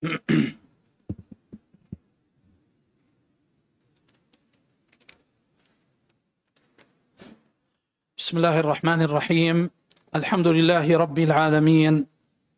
بسم الله الرحمن الرحيم. الحمد لله رب العالمين.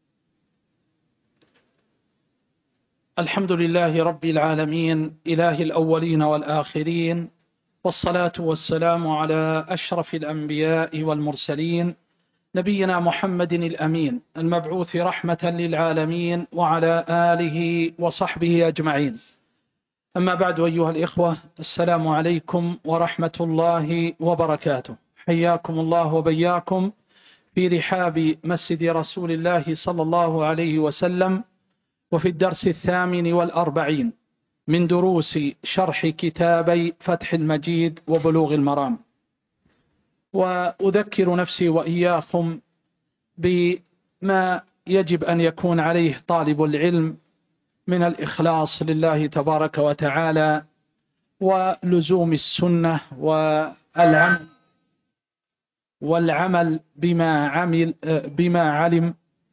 الحمد لله رب العالمين، إله الأولين والآخرين، والصلاة والسلام على أشرف الأنبياء والمرسلين، نبينا محمد الأمين المبعوث رحمة للعالمين، وعلى آله وصحبه أجمعين. أما بعد، أيها الإخوة، السلام عليكم ورحمة الله وبركاته. حياكم الله وبياكم في رحاب مسجد رسول الله صلى الله عليه وسلم، وفي الدرس 48 من دروس شرح كتابي فتح المجيد وبلوغ المرام. وأذكر نفسي وإياكم بما يجب أن يكون عليه طالب العلم من الإخلاص لله تبارك وتعالى، ولزوم السنة، والعمل بما علم.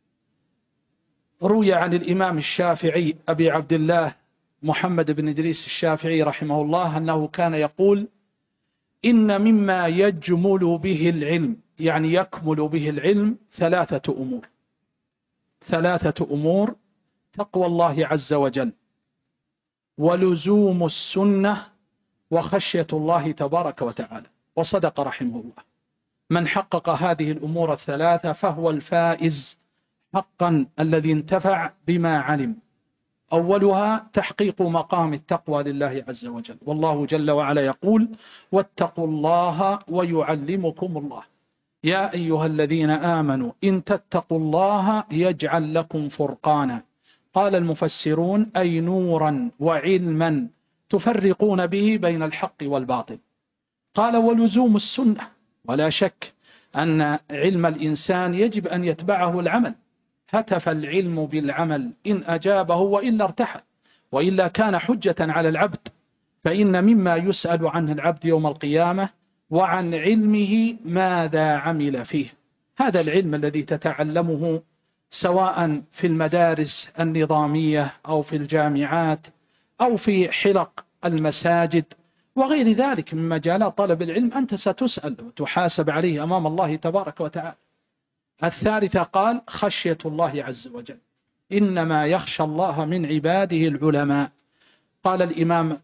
روي عن الإمام الشافعي أبي عبد الله محمد بن إدريس الشافعي رحمه الله أنه كان يقول: إن مما يجمل به العلم، يعني يكمل به العلم، ثلاثة أمور: تقوى الله عز وجل، ولزوم السنة، وخشية الله تبارك وتعالى. وصدق رحمه الله. من حقق هذه الأمور الثلاثة فهو الفائز حقا، الذي انتفع بما علم. أولها تحقيق مقام التقوى لله عز وجل، والله جل وعلا يقول: واتقوا الله ويعلمكم الله. يا أيها الذين آمنوا إن تتقوا الله يجعل لكم فرقانا. قال المفسرون: أي نورا وعلما تفرقون به بين الحق والباطل. قال: ولزوم السنة، ولا شك أن علم الإنسان يجب أن يتبعه العمل. هتف العلم بالعمل إن أجابه وإلا ارتحل، وإلا كان حجة على العبد. فإن مما يسأل عنه العبد يوم القيامة وعن علمه ماذا عمل فيه. هذا العلم الذي تتعلمه سواء في المدارس النظامية أو في الجامعات أو في حلق المساجد وغير ذلك من مجالات طلب العلم، أنت ستسأل وتحاسب عليه أمام الله تبارك وتعالى. الثالثة قال: خشية الله عز وجل. إنما يخشى الله من عباده العلماء. قال الإمام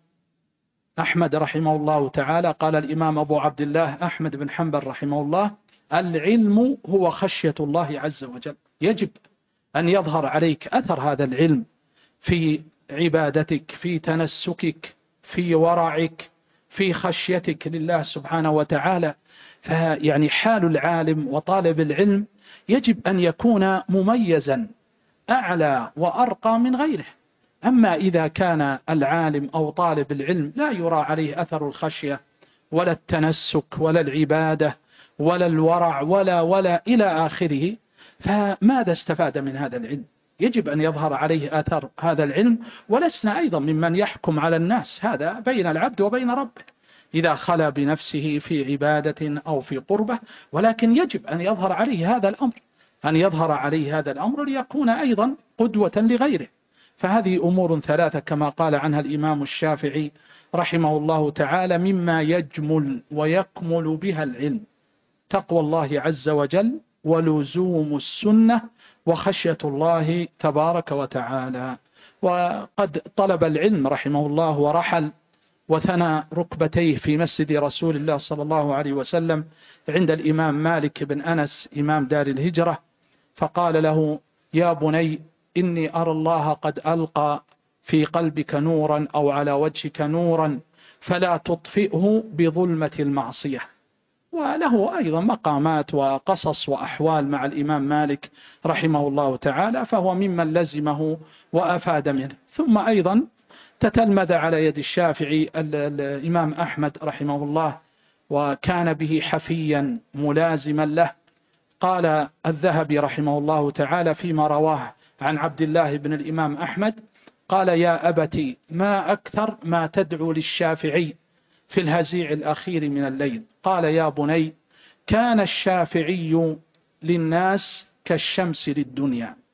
أحمد رحمه الله تعالى، قال الإمام أبو عبد الله أحمد بن حنبل رحمه الله: العلم هو خشية الله عز وجل. يجب أن يظهر عليك أثر هذا العلم في عبادتك، في تنسكك، في ورعك، في خشيتك لله سبحانه وتعالى. فيعني حال العالم وطالب العلم يجب أن يكون مميزا أعلى وأرقى من غيره. أما إذا كان العالم أو طالب العلم لا يرى عليه أثر الخشية ولا التنسك ولا العبادة ولا الورع ولا إلى آخره، فماذا استفاد من هذا العلم؟ يجب أن يظهر عليه أثر هذا العلم. ولسنا أيضا ممن يحكم على الناس، هذا بين العبد وبين ربه إذا خلا بنفسه في عبادة أو في قربة. ولكن يجب أن يظهر عليه هذا الأمر، ليكون أيضا قدوة لغيره. فهذه أمور ثلاثة كما قال عنها الإمام الشافعي رحمه الله تعالى: مما يجمل ويكمل بها العلم: تقوى الله عز وجل، ولزوم السنة، وخشية الله تبارك وتعالى. وقد طلب العلم رحمه الله ورحل وثنى ركبتيه في مسجد رسول الله صلى الله عليه وسلم عند الإمام مالك بن أنس إمام دار الهجرة، فقال له: يا بني، إني أرى الله قد ألقى في قلبك نورا أو على وجهك نورا، فلا تطفئه بظلمة المعصية. وله أيضا مقامات وقصص وأحوال مع الإمام مالك رحمه الله تعالى، فهو ممن لزمه وأفاد منه. ثم أيضا تتلمذ على يد الشافعي الإمام أحمد رحمه الله، وكان به حفيا ملازما له. قال الذهبي رحمه الله تعالى فيما رواه عن عبد الله بن الإمام أحمد، قال: يا أبتي، ما أكثر ما تدعو للشافعي في الهزيع الأخير من الليل. قال: يا بني، كان الشافعي للناس كالشمس للدنيا،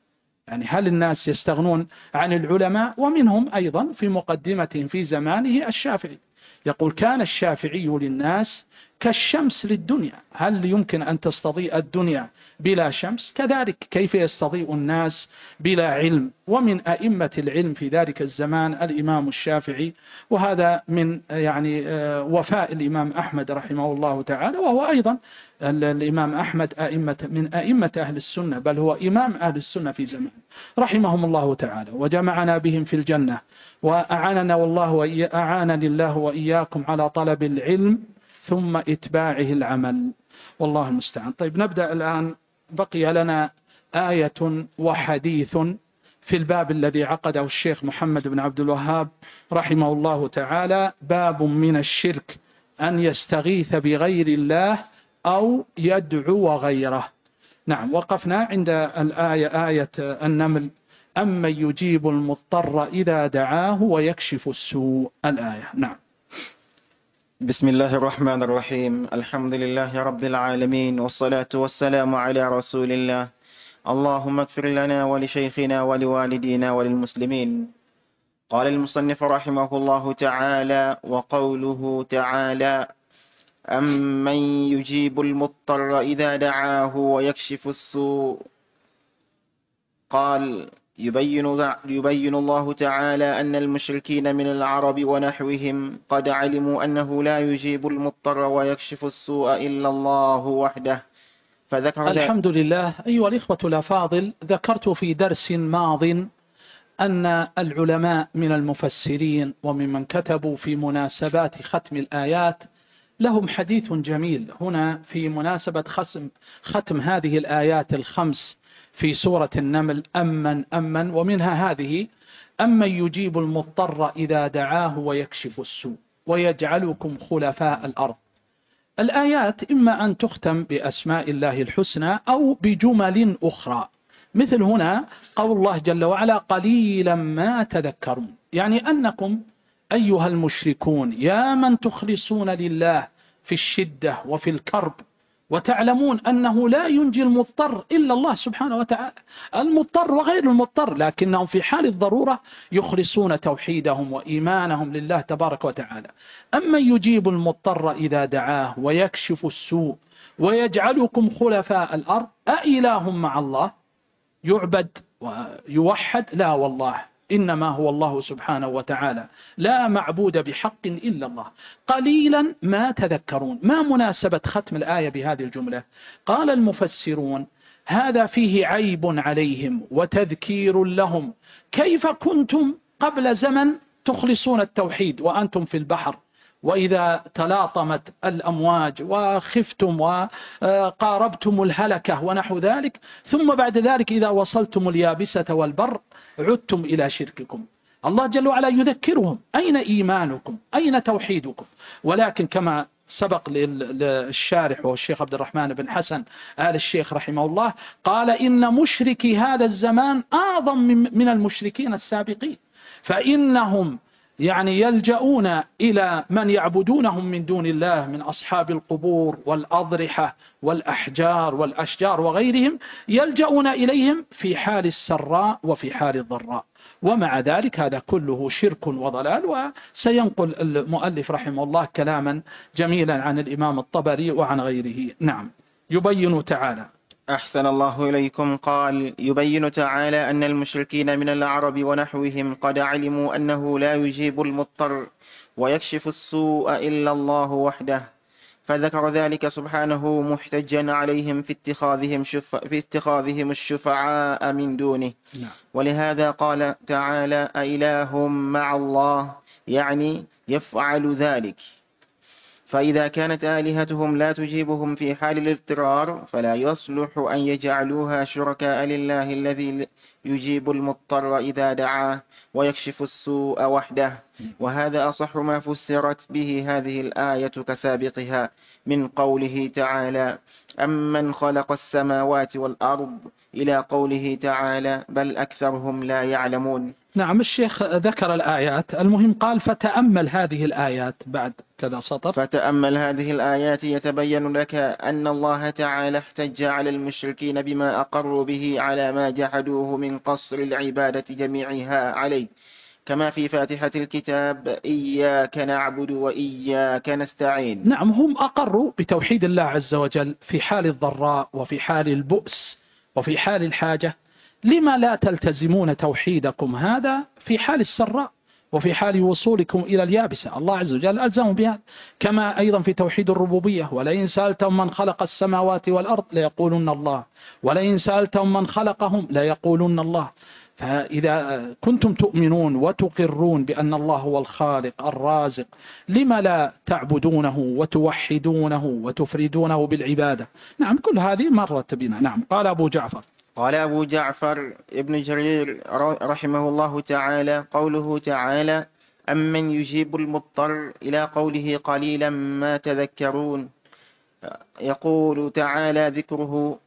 يعني هل الناس يستغنون عن العلماء؟ ومنهم أيضا في مقدمتهم في زمانه الشافعي يقول كان الشافعي للناس كالشمس للدنيا. هل يمكن أن تستضيء الدنيا بلا شمس؟ كذلك كيف يستضيء الناس بلا علم؟ ومن أئمة العلم في ذلك الزمان الإمام الشافعي، وهذا من يعني وفاء الإمام أحمد رحمه الله تعالى، وهو أيضا الإمام أحمد من أئمة أهل السنة، بل هو إمام أهل السنة في زمان، رحمهم الله تعالى وجمعنا بهم في الجنة، وأعاننا أعانني الله وإياكم على طلب العلم ثم إتباعه العمل، والله المستعان. طيب نبدأ الآن. بقي لنا آية وحديث في الباب الذي عقده الشيخ محمد بن عبد الوهاب رحمه الله تعالى، باب من الشرك أن يستغيث بغير الله أو يدعو غيره. نعم، وقفنا عند آية النمل: أمن يجيب المضطر إذا دعاه ويكشف السوء. الآية. نعم. بسم الله الرحمن الرحيم. الحمد لله رب العالمين، والصلاة والسلام على رسول الله. اللهم اغفر لنا ولشيخنا ولوالدينا وللمسلمين. قال المصنف رحمه الله تعالى: وقوله تعالى: أمن يجيب المضطر إذا دعاه ويكشف السوء. قال: يبين الله تعالى أن المشركين من العرب ونحوهم قد علموا أنه لا يجيب المضطر ويكشف السوء إلا الله وحده، فذكر الحمد لله. أيها الإخوة الأفاضل، ذكرت في درس ماض أن العلماء من المفسرين وممن كتبوا في مناسبات ختم الآيات لهم حديث جميل هنا في مناسبة ختم هذه الآيات الخمس في سورة النمل: أمن، ومنها هذه: أمن يجيب المضطر إذا دعاه ويكشف السوء ويجعلكم خلفاء الأرض. الآيات إما أن تختم بأسماء الله الحسنى أو بجمل أخرى، مثل هنا قول الله جل وعلا: قليلا ما تذكرون، يعني أنكم أيها المشركون يا من تخلصون لله في الشدة وفي الكرب، وتعلمون أنه لا ينجي المضطر إلا الله سبحانه وتعالى، المضطر وغير المضطر، لكنهم في حال الضرورة يخلصون توحيدهم وإيمانهم لله تبارك وتعالى. أما يجيب المضطر إذا دعاه ويكشف السوء ويجعلكم خلفاء الأرض، أإله مع الله يعبد ويوحد؟ لا والله، إنما هو الله سبحانه وتعالى، لا معبود بحق إلا الله. قليلا ما تذكرون. ما مناسبة ختم الآية بهذه الجملة؟ قال المفسرون: هذا فيه عيب عليهم وتذكير لهم. كيف كنتم قبل زمن تخلصون التوحيد وأنتم في البحر، وإذا تلاطمت الأمواج وخفتم وقاربتم الهلكة ونحو ذلك، ثم بعد ذلك إذا وصلتم اليابسة والبر عدتم إلى شرككم. الله جل وعلا يذكرهم: أين إيمانكم؟ أين توحيدكم؟ ولكن كما سبق للشارح والشيخ عبد الرحمن بن حسن آل الشيخ رحمه الله، قال: إن مشركي هذا الزمان أعظم من المشركين السابقين، فإنهم يعني يلجؤون إلى من يعبدونهم من دون الله من أصحاب القبور والأضرحة والأحجار والأشجار وغيرهم، يلجؤون إليهم في حال السراء وفي حال الضراء. ومع ذلك هذا كله شرك وضلال. وسينقل المؤلف رحمه الله كلاما جميلا عن الإمام الطبري وعن غيره. نعم. يبين تعالى. أحسن الله إليكم. قال: يبين تعالى أن المشركين من العرب ونحوهم قد علموا أنه لا يجيب المضطر ويكشف السوء إلا الله وحده، فذكر ذلك سبحانه محتجا عليهم في اتخاذهم الشفعاء من دونه. ولهذا قال تعالى: أإله مع الله، يعني يفعل ذلك. فإذا كانت آلهتهم لا تجيبهم في حال الاضطرار، فلا يصلح أن يجعلوها شركاء لله الذي يجيب المضطر إذا دعاه ويكشف السوء وحده. وهذا أصح ما فسرت به هذه الآية كسابقها من قوله تعالى: أمن خلق السماوات والأرض، إلى قوله تعالى: بل أكثرهم لا يعلمون. نعم. الشيخ ذكر الآيات، المهم قال: فتأمل هذه الآيات بعد كذا سطر. فتأمل هذه الآيات يتبين لك أن الله تعالى احتج على المشركين بما أقروا به على ما جحدوه من قصر العبادة جميعها عليه، كما في فاتحة الكتاب: إياك نعبد وإياك نستعين. نعم، هم أقروا بتوحيد الله عز وجل في حال الضراء وفي حال البؤس وفي حال الحاجة. لما لا تلتزمون توحيدكم هذا في حال السراء وفي حال وصولكم إلى اليابسة؟ الله عز وجل ألزمهم بهذا. كما أيضا في توحيد الربوبية: ولئن سألتم من خلق السماوات والأرض ليقولن الله، ولئن سألتم من خلقهم ليقولن الله. فإذا كنتم تؤمنون وتقرون بأن الله هو الخالق الرازق، لما لا تعبدونه وتوحدونه وتفردونه بالعبادة؟ نعم، كل هذه مرت بنا. نعم. قال أبو جعفر ابن جرير رحمه الله تعالى: قوله تعالى: أمن يجيب المضطر، إلى قوله قليلا ما تذكرون، يقول تعالى ذكره: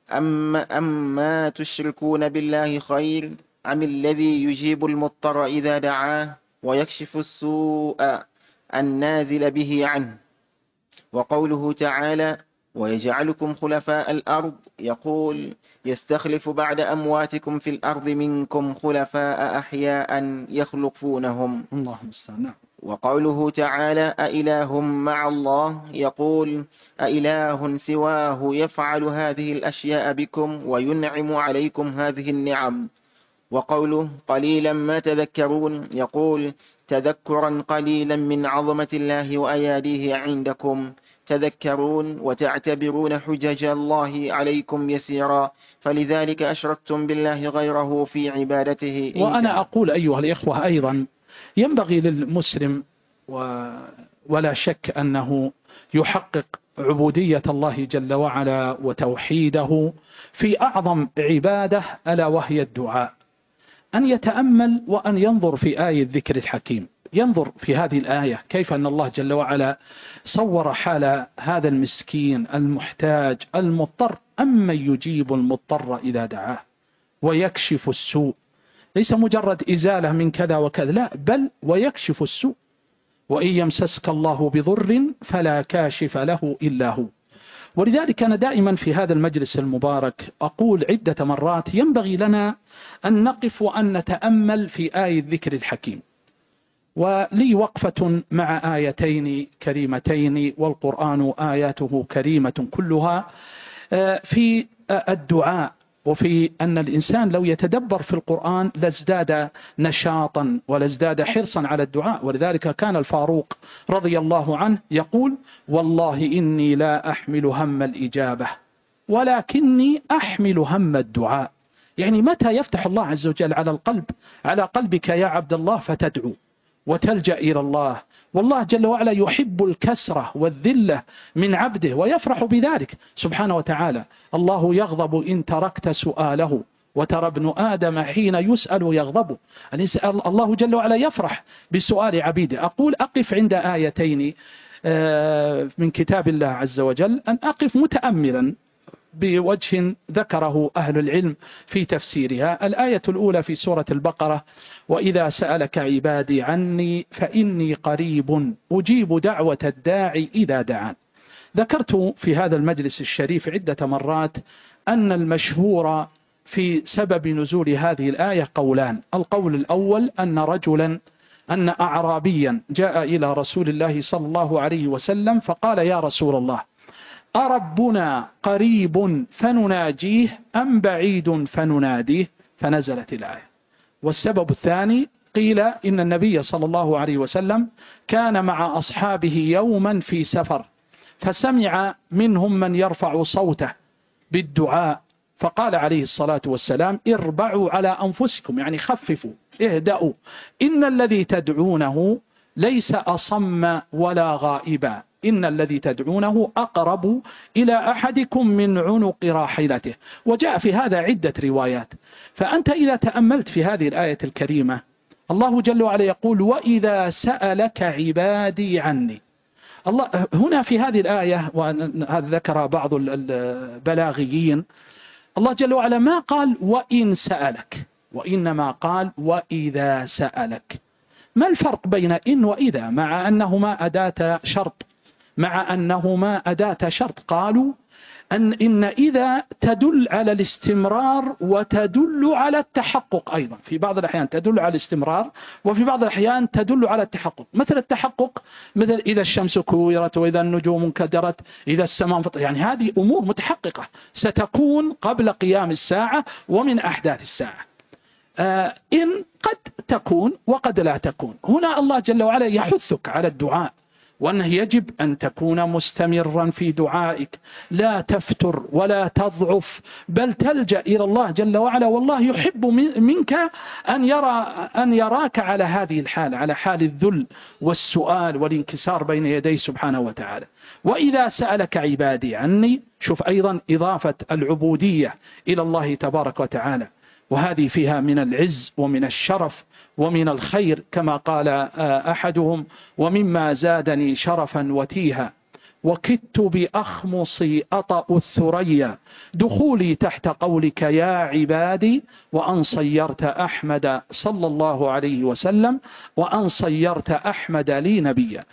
أما تشركون بالله خير أم الذي يجيب المضطر إذا دعاه ويكشف السوء النازل به عنه. وقوله تعالى: ويجعلكم خلفاء الأرض، يقول: يستخلف بعد أمواتكم في الأرض منكم خلفاء أحياء يخلقونهم. الله المستعان. وقوله تعالى: أإله مع الله، يقول: أإله سواه يفعل هذه الأشياء بكم وينعم عليكم هذه النعم. وقوله: قليلا ما تذكرون، يقول: تذكرا قليلا من عظمة الله وأياديه عندكم تذكرون وتعتبرون حجج الله عليكم يسيرا، فلذلك أشركتم بالله غيره في عبادته. وأنا أقول أيها الإخوة أيضا ينبغي للمسلم ولا شك أنه يحقق عبودية الله جل وعلا وتوحيده في أعظم عبادة ألا وهي الدعاء، أن يتأمل وأن ينظر في آية الذكر الحكيم، ينظر في هذه الآية كيف أن الله جل وعلا صور حال هذا المسكين المحتاج المضطر: أمن يجيب المضطر إذا دعاه ويكشف السوء. ليس مجرد إزالة من كذا وكذا، لا، بل ويكشف السوء. وإن يمسسك الله بضر فلا كاشف له إلا هو. ولذلك أنا دائما في هذا المجلس المبارك أقول عدة مرات: ينبغي لنا أن نقف وأن نتأمل في آية الذكر الحكيم. ولي وقفة مع آيتين كريمتين، والقرآن آياته كريمة كلها، في الدعاء، وفي أن الإنسان لو يتدبر في القرآن لازداد نشاطا ولازداد حرصا على الدعاء. ولذلك كان الفاروق رضي الله عنه يقول: والله إني لا أحمل هم الإجابة ولكني أحمل هم الدعاء. يعني متى يفتح الله عز وجل على قلبك يا عبد الله فتدعو وتلجأ إلى الله، والله جل وعلا يحب الكسرة والذلة من عبده ويفرح بذلك سبحانه وتعالى. الله يغضب إن تركت سؤاله، وترى ابن آدم حين يسأل يغضب. الله جل وعلا يفرح بسؤال عبيده. أقول أقف عند آيتين من كتاب الله عز وجل، أن أقف متأملا بوجه ذكره أهل العلم في تفسيرها. الآية الأولى في سورة البقرة: وإذا سألك عبادي عني فإني قريب أجيب دعوة الداعي إذا دعان. ذكرت في هذا المجلس الشريف عدة مرات أن المشهور في سبب نزول هذه الآية قولان. القول الأول أن أعرابيا جاء إلى رسول الله صلى الله عليه وسلم فقال: يا رسول الله، أربنا قريب فنناجيه أم بعيد فنناديه؟ فنزلت الآية. والسبب الثاني قيل إن النبي صلى الله عليه وسلم كان مع أصحابه يوما في سفر، فسمع منهم من يرفع صوته بالدعاء، فقال عليه الصلاة والسلام: اربعوا على أنفسكم، يعني خففوا، اهدأوا، إن الذي تدعونه ليس أصم ولا غائبا، إن الذي تدعونه أقرب إلى أحدكم من عنق راحلته. وجاء في هذا عدة روايات. فأنت إذا تأملت في هذه الآية الكريمة، الله جل وعلا يقول: وإذا سألك عبادي عني. الله هنا في هذه الآية، وهذا ذكر بعض البلاغيين، الله جل وعلا ما قال وإن سألك، وإنما قال وإذا سألك. ما الفرق بين إن وإذا مع أنهما أداة شرط؟ قالوا إن إذا تدل على الاستمرار وتدل على التحقق أيضا، في بعض الأحيان تدل على الاستمرار وفي بعض الأحيان تدل على التحقق. مثل التحقق مثل إذا الشمس كورت وإذا النجوم انكدرت إذا السماء انفطرت، يعني هذه أمور متحققة ستكون قبل قيام الساعة ومن أحداث الساعة. إن قد تكون وقد لا تكون. هنا الله جل وعلا يحثك على الدعاء، وأنه يجب أن تكون مستمرا في دعائك، لا تفتر ولا تضعف، بل تلجأ إلى الله جل وعلا، والله يحب منك أن يراك على هذه الحال، على حال الذل والسؤال والانكسار بين يديه سبحانه وتعالى. وإذا سألك عبادي عني، شوف أيضا إضافة العبودية إلى الله تبارك وتعالى، وهذه فيها من العز ومن الشرف ومن الخير، كما قال أحدهم: ومما زادني شرفا وتيها وكدت بأخمصي أطأ الثريا دخولي تحت قولك يا عبادي، وأن صيرت أحمد صلى الله عليه وسلم، وأن صيرت أحمد لي نبيا.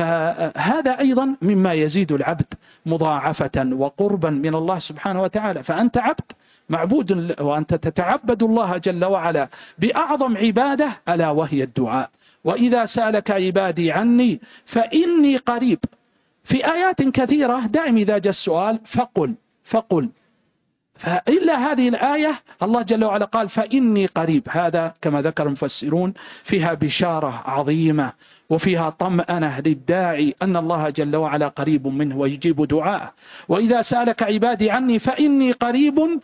فهذا أيضا مما يزيد العبد مضاعفة وقربا من الله سبحانه وتعالى. فأنت عبد معبود، وأنت تتعبد الله جل وعلا بأعظم عبادة ألا وهي الدعاء. وإذا سألك عبادي عني فإني قريب. في آيات كثيرة دائم إذا جاء السؤال فقل. فإلا هذه الآية الله جل وعلا قال فإني قريب. هذا كما ذكر المفسرون فيها بشارة عظيمة وفيها طمأنة للداعي أن الله جل وعلا قريب منه ويجيب دعاءه. وإذا سألك عبادي عني فإني قريب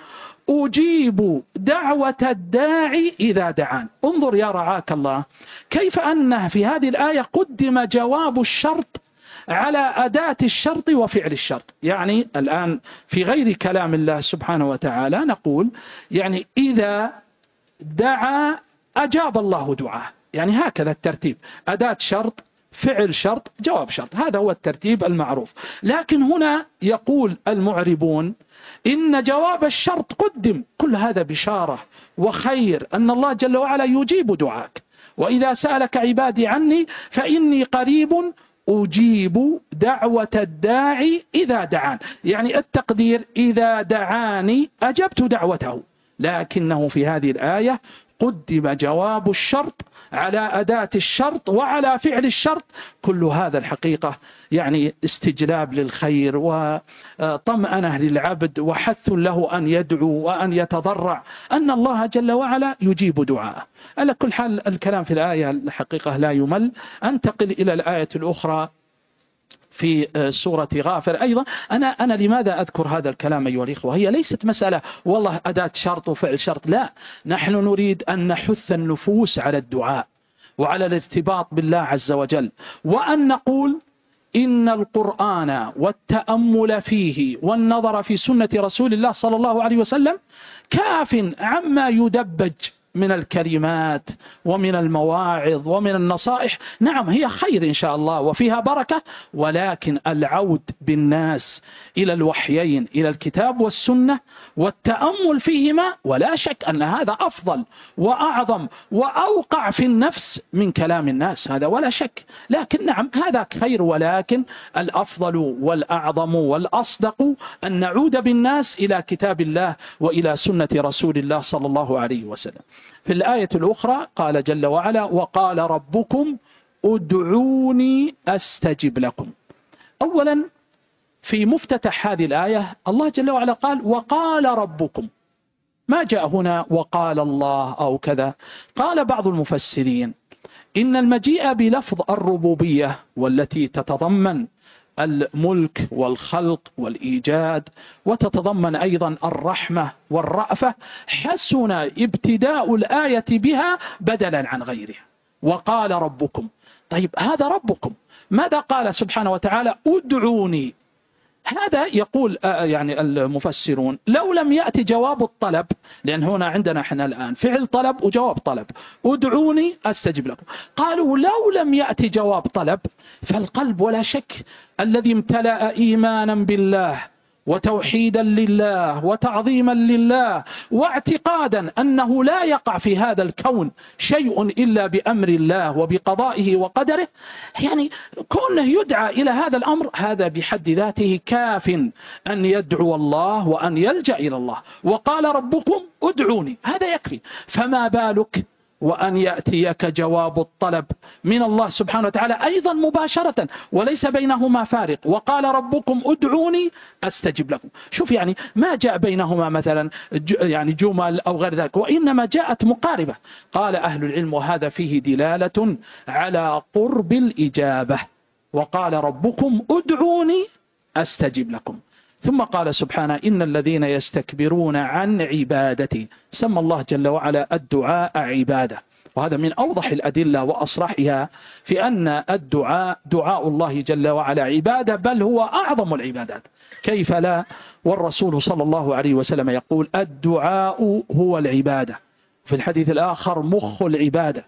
أجيب دعوة الداعي إذا دعان. انظر يا رعاك الله كيف أنه في هذه الآية قدم جواب الشرط على أداة الشرط وفعل الشرط. يعني الآن في غير كلام الله سبحانه وتعالى نقول يعني إذا دعا أجاب الله دعاه، يعني هكذا الترتيب: أداة شرط، فعل شرط، جواب شرط، هذا هو الترتيب المعروف. لكن هنا يقول المعربون إن جواب الشرط قدم. كل هذا بشارة وخير أن الله جل وعلا يجيب دعاك. وإذا سألك عبادي عني فإني قريب أجيب دعوة الداعي إذا دعان، يعني التقدير إذا دعاني أجبت دعوته. لكنه في هذه الآية قدم جواب الشرط على أداة الشرط وعلى فعل الشرط. كل هذا الحقيقة يعني استجلاب للخير وطمأنة للعبد وحث له أن يدعو وأن يتضرع أن الله جل وعلا يجيب دعاءه. على كل حال الكلام في الآية الحقيقة لا يمل. أنتقل إلى الآية الأخرى في سورة غافر. أيضا أنا لماذا أذكر هذا الكلام أيها الإخوة؟ هي ليست مسألة والله أداة شرط وفعل شرط، لا، نحن نريد أن نحث النفوس على الدعاء وعلى الارتباط بالله عز وجل، وأن نقول إن القرآن والتأمل فيه والنظر في سنة رسول الله صلى الله عليه وسلم كاف عما يدبج من الكلمات ومن المواعظ ومن النصائح. نعم هي خير إن شاء الله وفيها بركة، ولكن العود بالناس إلى الوحيين، إلى الكتاب والسنة والتأمل فيهما، ولا شك أن هذا أفضل وأعظم وأوقع في النفس من كلام الناس، هذا ولا شك. لكن نعم هذا خير، ولكن الأفضل والأعظم والأصدق أن نعود بالناس إلى كتاب الله وإلى سنة رسول الله صلى الله عليه وسلم. في الآية الأخرى قال جل وعلا: وقال ربكم ادعوني أستجب لكم. أولا في مفتتح هذه الآية الله جل وعلا قال وقال ربكم، ما جاء هنا وقال الله أو كذا. قال بعض المفسرين إن المجيء بلفظ الربوبية والتي تتضمن الملك والخلق والإيجاد وتتضمن أيضا الرحمة والرأفة حسن ابتداء الآية بها بدلا عن غيرها. وقال ربكم، طيب هذا ربكم، ماذا قال سبحانه وتعالى؟ ادعوني. هذا يقول يعني المفسرون لو لم يأتي جواب الطلب، لأن هنا عندنا احنا الآن فعل طلب وجواب طلب، ادعوني أستجب لكم. قالوا لو لم يأتي جواب طلب فالقلب ولا شك الذي امتلأ إيمانا بالله وتوحيدا لله وتعظيما لله واعتقادا أنه لا يقع في هذا الكون شيء إلا بأمر الله وبقضائه وقدره، يعني كونه يدعى إلى هذا الأمر هذا بحد ذاته كاف أن يدعو الله وأن يلجأ إلى الله. وقال ربكم ادعوني، هذا يكفي. فما بالك وأن يأتيك جواب الطلب من الله سبحانه وتعالى أيضا مباشرة وليس بينهما فارق. وقال ربكم ادعوني أستجب لكم. شوف يعني ما جاء بينهما مثلا يعني جمل أو غير ذلك، وإنما جاءت مقاربة. قال أهل العلم وهذا فيه دلالة على قرب الإجابة. وقال ربكم ادعوني أستجب لكم. ثم قال سبحانه إن الذين يستكبرون عن عبادتي، سمى الله جل وعلا الدعاء عبادة، وهذا من أوضح الأدلة وأصرحها في أن الدعاء دعاء الله جل وعلا عبادة، بل هو أعظم العبادات، كيف لا؟ والرسول صلى الله عليه وسلم يقول الدعاء هو العبادة، في الحديث الآخر مخ العبادة.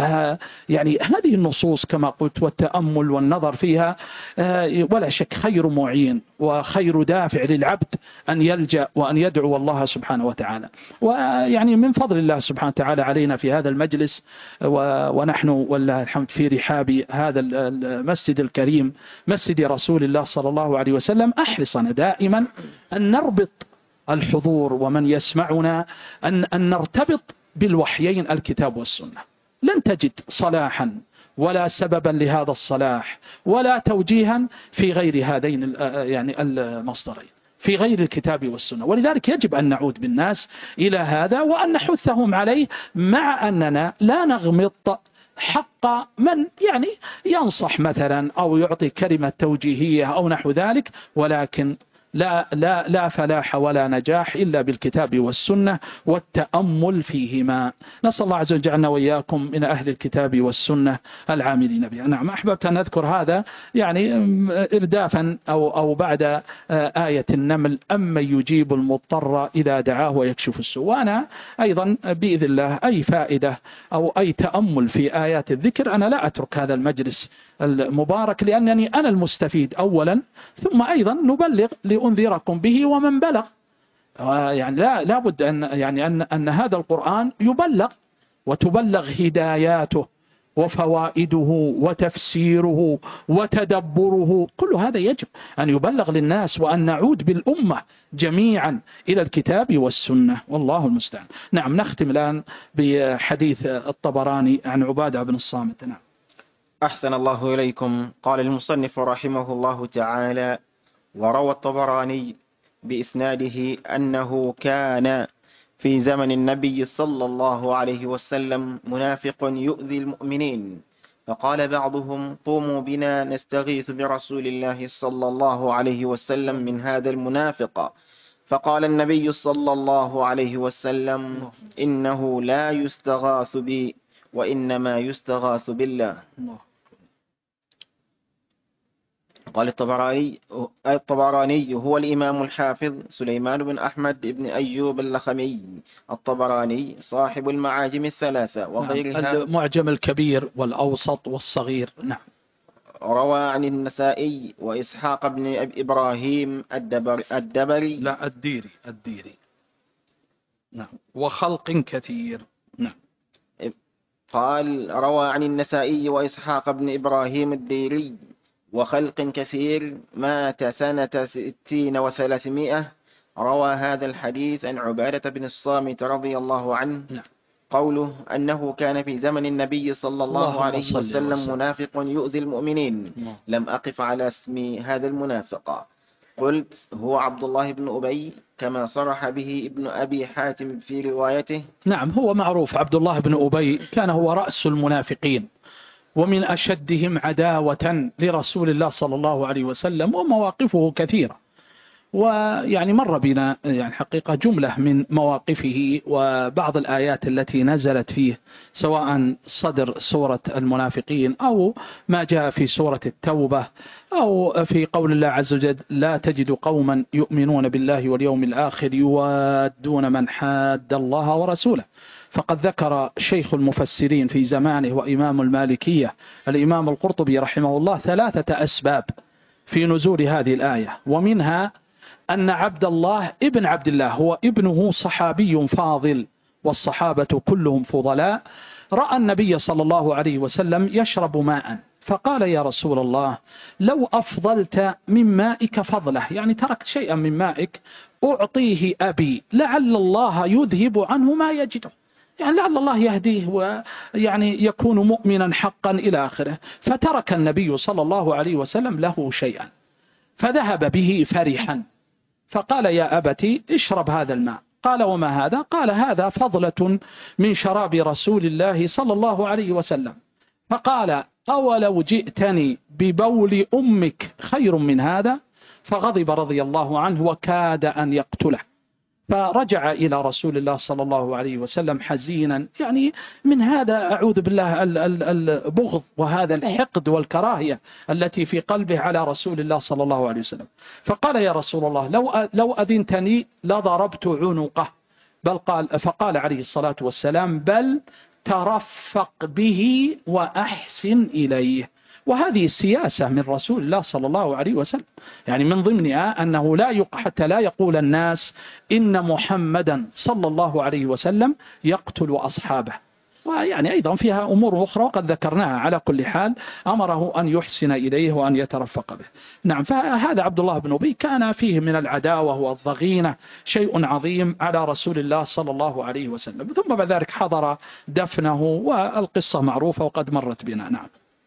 يعني هذه النصوص كما قلت والتأمل والنظر فيها ولا شك خير معين وخير دافع للعبد أن يلجأ وأن يدعو الله سبحانه وتعالى. ويعني من فضل الله سبحانه وتعالى علينا في هذا المجلس ونحن والله الحمد في رحاب هذا المسجد الكريم مسجد رسول الله صلى الله عليه وسلم، أحرصنا دائما أن نربط الحضور ومن يسمعنا أن نرتبط بالوحيين الكتاب والسنة. لن تجد صلاحا ولا سببا لهذا الصلاح ولا توجيها في غير هذين يعني المصدرين، في غير الكتاب والسنة. ولذلك يجب أن نعود بالناس إلى هذا وأن نحثهم عليه، مع أننا لا نغمط حق من يعني ينصح مثلا أو يعطي كلمة توجيهية أو نحو ذلك، ولكن لا فلاح ولا نجاح إلا بالكتاب والسنة والتأمل فيهما. نسأل الله عز وجل جعلنا وإياكم من أهل الكتاب والسنة العاملين بها. نعم، أحببت أن أذكر هذا يعني إردافا أو بعد آية النمل أما يجيب المضطر إذا دعاه ويكشف السوء. وأنا أيضا بإذن الله أي فائدة أو أي تأمل في آيات الذكر أنا لا أترك هذا المجلس المبارك، لأنني أنا المستفيد أولا، ثم أيضا نبلغ لأنذركم به ومن بلغ. يعني لا بد أن هذا القرآن يبلغ وتبلغ هداياته وفوائده وتفسيره وتدبره، كل هذا يجب أن يبلغ للناس، وأن نعود بالأمة جميعا إلى الكتاب والسنة، والله المستعان. نعم، نختم الآن بحديث الطبراني عن عبادة بن الصامت. نعم. أحسن الله إليكم. قال المصنف رحمه الله تعالى: وروى الطبراني بإسناده أنه كان في زمن النبي صلى الله عليه وسلم منافق يؤذي المؤمنين، فقال بعضهم: قوموا بنا نستغيث برسول الله صلى الله عليه وسلم من هذا المنافق. فقال النبي صلى الله عليه وسلم: إنه لا يستغاث بي وإنما يستغاث بالله. قال الطبراني هو الإمام الحافظ سليمان بن أحمد بن أيوب اللخمي الطبراني صاحب المعاجم الثلاثة وغيرها، المعجم الكبير والأوسط والصغير. نعم. روى عن النسائي وإسحاق بن إبراهيم الدبري لا الديري. نعم. وخلق كثير. نعم. قال روى عن النسائي وإسحاق بن إبراهيم الديري وخلق كثير، مات سنة 60 و300. روى هذا الحديث عن عبادة بن الصامت رضي الله عنه. نعم. قوله أنه كان في زمن النبي صلى الله عليه وسلم منافق يؤذي المؤمنين. لم أقف على اسم هذا المنافق. قلت: هو عبد الله بن أبي كما صرح به ابن أبي حاتم في روايته. نعم، هو معروف عبد الله بن أبي كان هو رأس المنافقين ومن أشدهم عداوة لرسول الله صلى الله عليه وسلم، ومواقفه كثيرة، ويعني مر بنا يعني حقيقة جملة من مواقفه وبعض الآيات التي نزلت فيه، سواء صدر سورة المنافقين أو ما جاء في سورة التوبة أو في قول الله عز وجل: لا تجد قوما يؤمنون بالله واليوم الآخر يوادون من حاد الله ورسوله. فقد ذكر شيخ المفسرين في زمانه وإمام المالكية الإمام القرطبي رحمه الله 3 أسباب في نزول هذه الآية، ومنها أن عبد الله ابن عبد الله هو ابنه صحابي فاضل، والصحابة كلهم فضلاء، رأى النبي صلى الله عليه وسلم يشرب ماء، فقال يا رسول الله لو أفضلت من مائك فضله، يعني تركت شيئا من مائك أعطيه أبي لعل الله يذهب عنه ما يجده، يعني لعل الله يهديه ويعني يكون مؤمنا حقا إلى آخره. فترك النبي صلى الله عليه وسلم له شيئا، فذهب به فرحا، فقال يا أبتي اشرب هذا الماء. قال وما هذا؟ قال هذا فضلة من شراب رسول الله صلى الله عليه وسلم. فقال أولو جئتني ببول أمك خير من هذا؟ فغضب رضي الله عنه وكاد أن يقتله، فرجع إلى رسول الله صلى الله عليه وسلم حزينا، يعني من هذا أعوذ بالله البغض وهذا الحقد والكراهية التي في قلبه على رسول الله صلى الله عليه وسلم. فقال يا رسول الله لو أذنتني لضربت عنقه، فقال عليه الصلاة والسلام بل ترفق به وأحسن إليه. وهذه السياسة من رسول الله صلى الله عليه وسلم، يعني من ضمنها أنه حتى لا يقول الناس إن محمدا صلى الله عليه وسلم يقتل أصحابه. ويعني أيضا فيها أمور أخرى وقد ذكرناها. على كل حال أمره أن يحسن إليه وأن يترفق به. نعم، فهذا عبد الله بن أبي كان فيه من العداوة والضغينة شيء عظيم على رسول الله صلى الله عليه وسلم. ثم بعد ذلك حضر دفنه، والقصة معروفة وقد مرت بنا. نعم.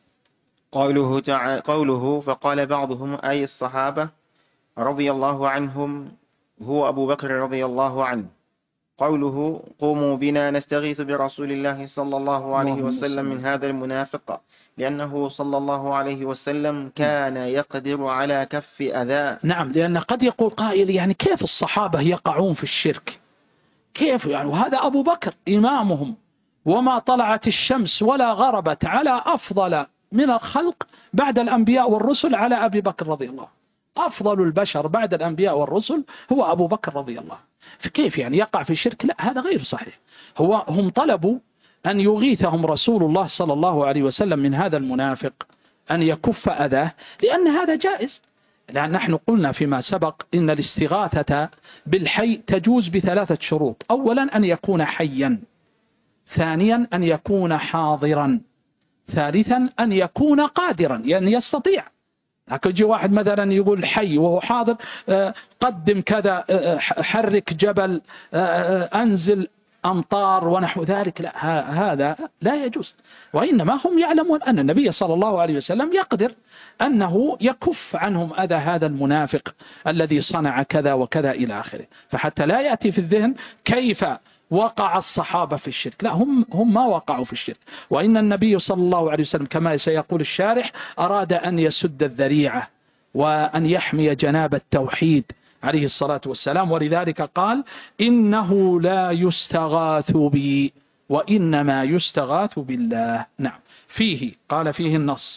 قوله فقال بعضهم أي الصحابة رضي الله عنهم هو أبو بكر رضي الله عنه. قوله قوموا بنا نستغيث برسول الله صلى الله عليه وسلم من هذا المنافق، لأنه صلى الله عليه وسلم كان يقدر على كف أذى. نعم، لأن قد يقول قائل يعني كيف الصحابة يقعون في الشرك؟ كيف يعني؟ وهذا أبو بكر إمامهم، وما طلعت الشمس ولا غربت على أفضل من الخلق بعد الأنبياء والرسل على أبي بكر رضي الله. أفضل البشر بعد الأنبياء والرسل هو أبو بكر رضي الله. فكيف يعني يقع في الشرك؟ لا، هذا غير صحيح. هم طلبوا أن يغيثهم رسول الله صلى الله عليه وسلم من هذا المنافق، أن يكف أذاه، لأن هذا جائز. لأن نحن قلنا فيما سبق إن الاستغاثة بالحي تجوز بثلاثة شروط: أولا أن يكون حيا، ثانيا أن يكون حاضرا، ثالثا أن يكون قادرا، يعني يستطيع. لكن يجي واحد مثلا يقول حي وهو حاضر، قدم كذا، حرك جبل، أنزل أمطار ونحو ذلك، لا، هذا لا يجوز. وإنما هم يعلمون أن النبي صلى الله عليه وسلم يقدر أنه يكف عنهم أذى هذا المنافق الذي صنع كذا وكذا إلى آخره. فحتى لا يأتي في الذهن كيف وقع الصحابة في الشرك، لا، هم ما وقعوا في الشرك. وإن النبي صلى الله عليه وسلم كما سيقول الشارح أراد أن يسد الذريعة وأن يحمي جناب التوحيد عليه الصلاة والسلام، ولذلك قال إنه لا يستغاث بي وإنما يستغاث بالله. نعم، قال فيه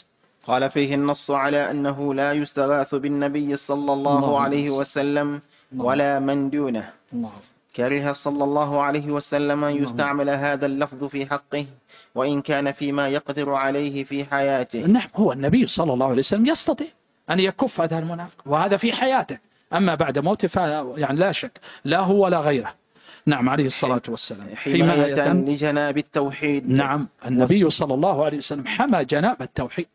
النص على أنه لا يستغاث بالنبي صلى الله عليه وسلم ولا من دونه. كره صلى الله عليه وسلم أن يستعمل هذا اللفظ في حقه، وإن كان فيما يقدر عليه في حياته. نعم، هو النبي صلى الله عليه وسلم يستطيع أن يكف هذا المنافق، وهذا في حياته. أما بعد موته يعني لا شك لا هو ولا غيره. نعم، عليه الصلاة والسلام حماية لجناب التوحيد. نعم، النبي صلى الله عليه وسلم حمى جناب التوحيد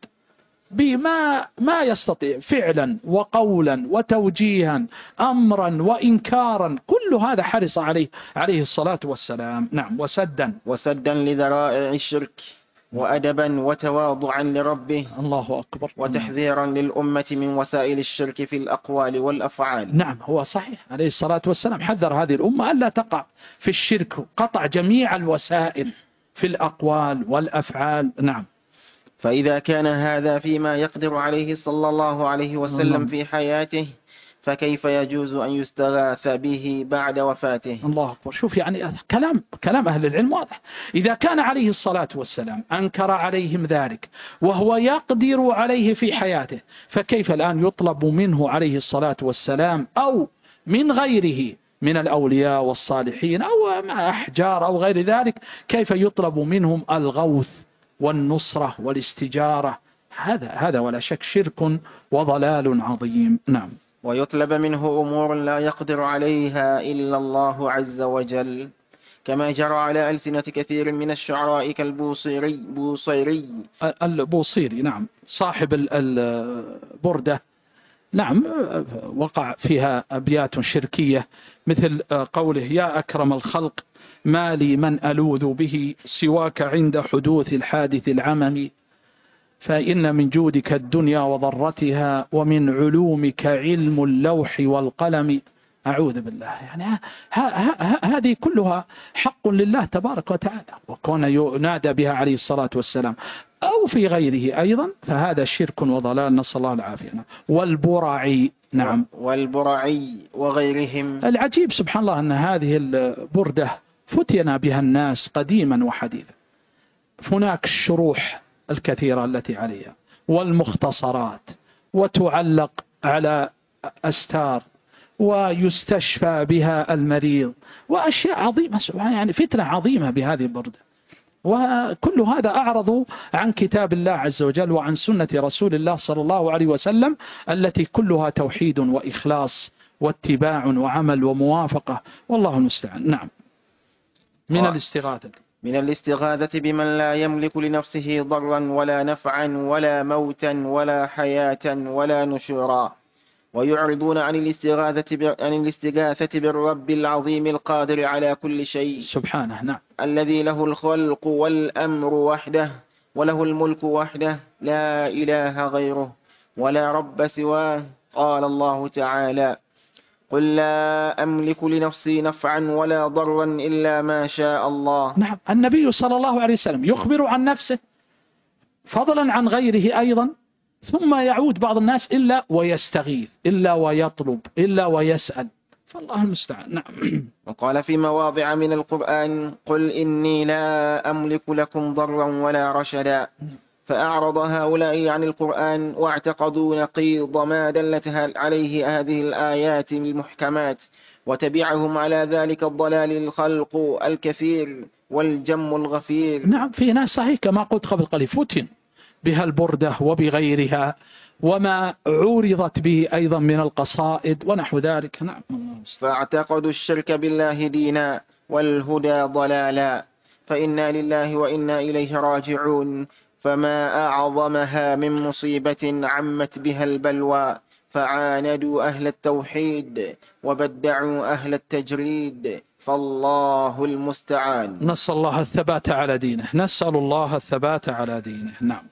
بما يستطيع فعلا وقولا وتوجيها، أمرا وإنكارا، كل هذا حرص عليه الصلاة والسلام. نعم، وسدا لذرائع الشرك، وأدبا وتواضعا لربه. الله أكبر. وتحذيرا للأمة من وسائل الشرك في الأقوال والأفعال. نعم، هو صحيح عليه الصلاة والسلام حذر هذه الأمة ألا تقع في الشرك، قطع جميع الوسائل في الأقوال والأفعال. نعم. فإذا كان هذا فيما يقدر عليه صلى الله عليه وسلم في حياته، فكيف يجوز أن يستغاث به بعد وفاته؟ الله أكبر. شوف، يعني كلام أهل العلم واضح. إذا كان عليه الصلاة والسلام أنكر عليهم ذلك وهو يقدر عليه في حياته، فكيف الآن يطلب منه عليه الصلاة والسلام أو من غيره من الأولياء والصالحين أو مع أحجار أو غير ذلك، كيف يطلب منهم الغوث والنصرة والاستجارة؟ هذا ولا شك شرك وضلال عظيم. نعم. ويطلب منه أمور لا يقدر عليها إلا الله عز وجل، كما جرى على ألسنة كثير من الشعراء كالبوصيري البوصيري، نعم، صاحب البردة، نعم، وقع فيها أبيات شركية مثل قوله: يا أكرم الخلق ما لي من ألوذ به سواك عند حدوث الحادث العمم، فإن من جودك الدنيا وضرتها ومن علومك علم اللوح والقلم. أعوذ بالله، يعني هذه كلها حق لله تبارك وتعالى، وكون ينادى بها عليه الصلاة والسلام أو في غيره أيضا فهذا شرك وضلال، نسأل الله العافية. والبرعي، نعم، والبرعي وغيرهم. العجيب سبحان الله أن هذه البردة فتن بها الناس قديما وحديثا. هناك الشروح الكثيرة التي عليها والمختصرات، وتعلق على أستار ويستشفى بها المريض وأشياء عظيمة، يعني فتنة عظيمة بهذه البردة. وكل هذا أعرض عن كتاب الله عز وجل وعن سنة رسول الله صلى الله عليه وسلم التي كلها توحيد وإخلاص واتباع وعمل وموافقة، والله المستعان. نعم. من الاستغاثة بمن لا يملك لنفسه ضرا ولا نفعا ولا موتا ولا حياة ولا نشورا، ويعرضون عن الاستغاثة بالرب العظيم القادر على كل شيء سبحانه، نعم، الذي له الخلق والأمر وحده وله الملك وحده لا إله غيره ولا رب سواه. قال الله تعالى: قل لا أملك لنفسي نفعا ولا ضرا إلا ما شاء الله. نعم، النبي صلى الله عليه وسلم يخبر عن نفسه فضلا عن غيره أيضا، ثم يعود بعض الناس إلا ويستغيث إلا ويطلب إلا ويسأل، فالله المستعان. نعم. وقال في مواضع من القرآن: قل إني لا أملك لكم ضرا ولا رشدا، فأعرض هؤلاء عن القرآن واعتقدوا نقيض ما دلت عليه هذه الآيات المحكمات، وتبعهم على ذلك الضلال الخلق الكثير والجم الغفير. نعم، في ناس صحيح كما قلت قبل قليل فتن بها البردة وبغيرها وما عورضت به أيضا من القصائد ونحو ذلك. نعم. فاعتقدوا الشرك بالله دينا والهدى ضلالا، فإنا لله وإنا إليه راجعون. فما أعظمها من مصيبة عمت بها البلوى، فعاندوا أهل التوحيد وبدعوا أهل التجريد، فالله المستعان. نسأل الله الثبات على دينه، نسأل الله الثبات على دينه. نعم.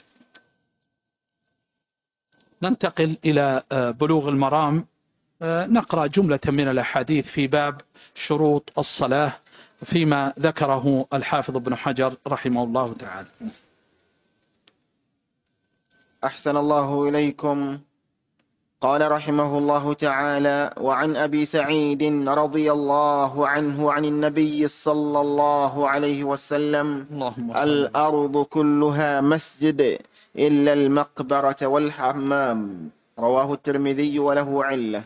ننتقل إلى بلوغ المرام، نقرأ جملة من الأحاديث في باب شروط الصلاة فيما ذكره الحافظ ابن حجر رحمه الله تعالى. أحسن الله إليكم. قال رحمه الله تعالى: وعن أبي سعيد رضي الله عنه عن النبي صلى الله عليه وسلم: الأرض كلها مسجد إلا المقبرة والحمام. رواه الترمذي وله علة.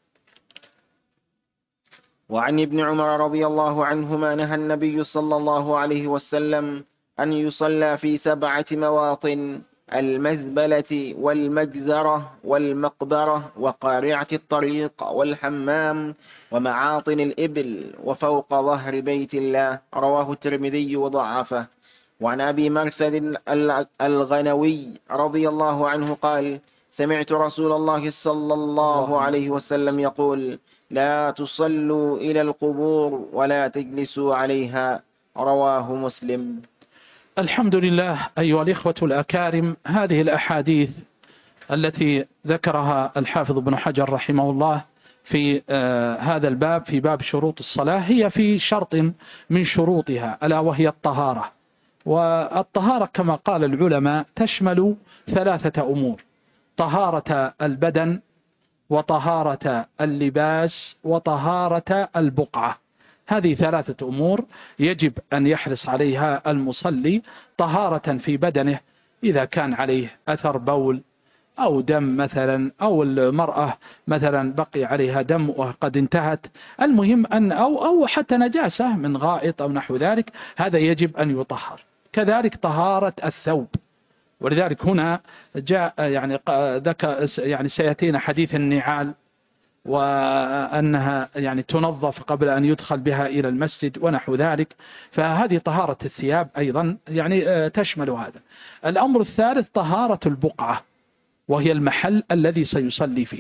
وعن ابن عمر رضي الله عنهما نهى النبي صلى الله عليه وسلم أن يصلى في 7 مواطن: المزبلة والمجزرة والمقبرة وقارعة الطريق والحمام ومعاطن الإبل وفوق ظهر بيت الله. رواه الترمذي وضعفه. وعن أبي مرثد الغنوي رضي الله عنه قال: سمعت رسول الله صلى الله عليه وسلم يقول: لا تصلوا إلى القبور ولا تجلسوا عليها. رواه مسلم. الحمد لله. أيها الإخوة الأكارم، هذه الأحاديث التي ذكرها الحافظ ابن حجر رحمه الله في هذا الباب، في باب شروط الصلاة، هي في شرط من شروطها ألا وهي الطهارة. والطهارة كما قال العلماء تشمل 3 أمور: طهارة البدن وطهارة اللباس وطهارة البقعة. هذه 3 أمور يجب أن يحرص عليها المصلي: طهارة في بدنه إذا كان عليه أثر بول أو دم مثلا، أو المرأة مثلا بقي عليها دم وقد انتهت، المهم أن أو حتى نجاسة من غائط أو نحو ذلك، هذا يجب أن يطهر. كذلك طهارة الثوب، ولذلك هنا جاء يعني يعني سيأتينا حديث النعال، وأنها يعني تنظف قبل أن يدخل بها إلى المسجد ونحو ذلك. فهذه طهارة الثياب أيضا يعني تشمل هذا. الأمر الثالث طهارة البقعة، وهي المحل الذي سيصلي فيه.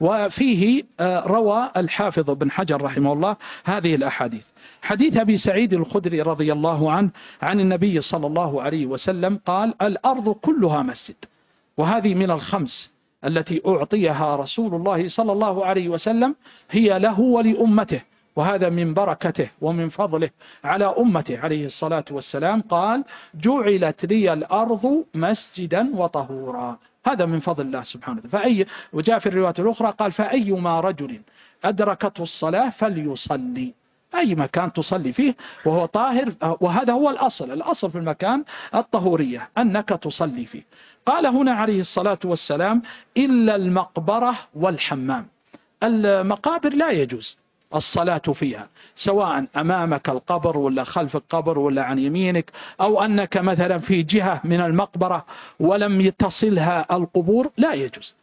وفيه روى الحافظ بن حجر رحمه الله هذه الأحاديث. حديث أبي سعيد الخدري رضي الله عنه عن النبي صلى الله عليه وسلم قال: الأرض كلها مسجد. وهذه من الخمس التي أعطيها رسول الله صلى الله عليه وسلم، هي له ولأمته، وهذا من بركته ومن فضله على أمته عليه الصلاة والسلام. قال: جعلت لي الأرض مسجدا وطهورا. هذا من فضل الله سبحانه وتعالى. وجاء في الرواية الأخرى قال: فأيما رجل أدركته الصلاة فليصلي. أي مكان تصلي فيه وهو طاهر، وهذا هو الأصل في المكان الطهورية أنك تصلي فيه. قال هنا عليه الصلاة والسلام: إلا المقبرة والحمام. المقابر لا يجوز الصلاة فيها، سواء أمامك القبر ولا خلف القبر ولا عن يمينك، أو أنك مثلا في جهة من المقبرة ولم تصلها القبور، لا يجوز.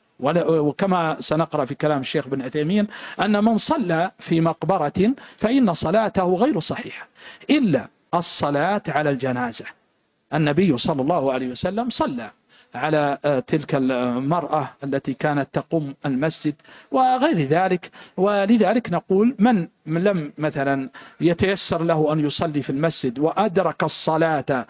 وكما سنقرأ في كلام الشيخ بن عثيمين أن من صلى في مقبرة فإن صلاته غير صحيحة، إلا الصلاة على الجنازة. النبي صلى الله عليه وسلم صلى على تلك المرأة التي كانت تقوم المسجد وغير ذلك. ولذلك نقول من لم مثلا يتيسر له أن يصلي في المسجد وأدرك الصلاة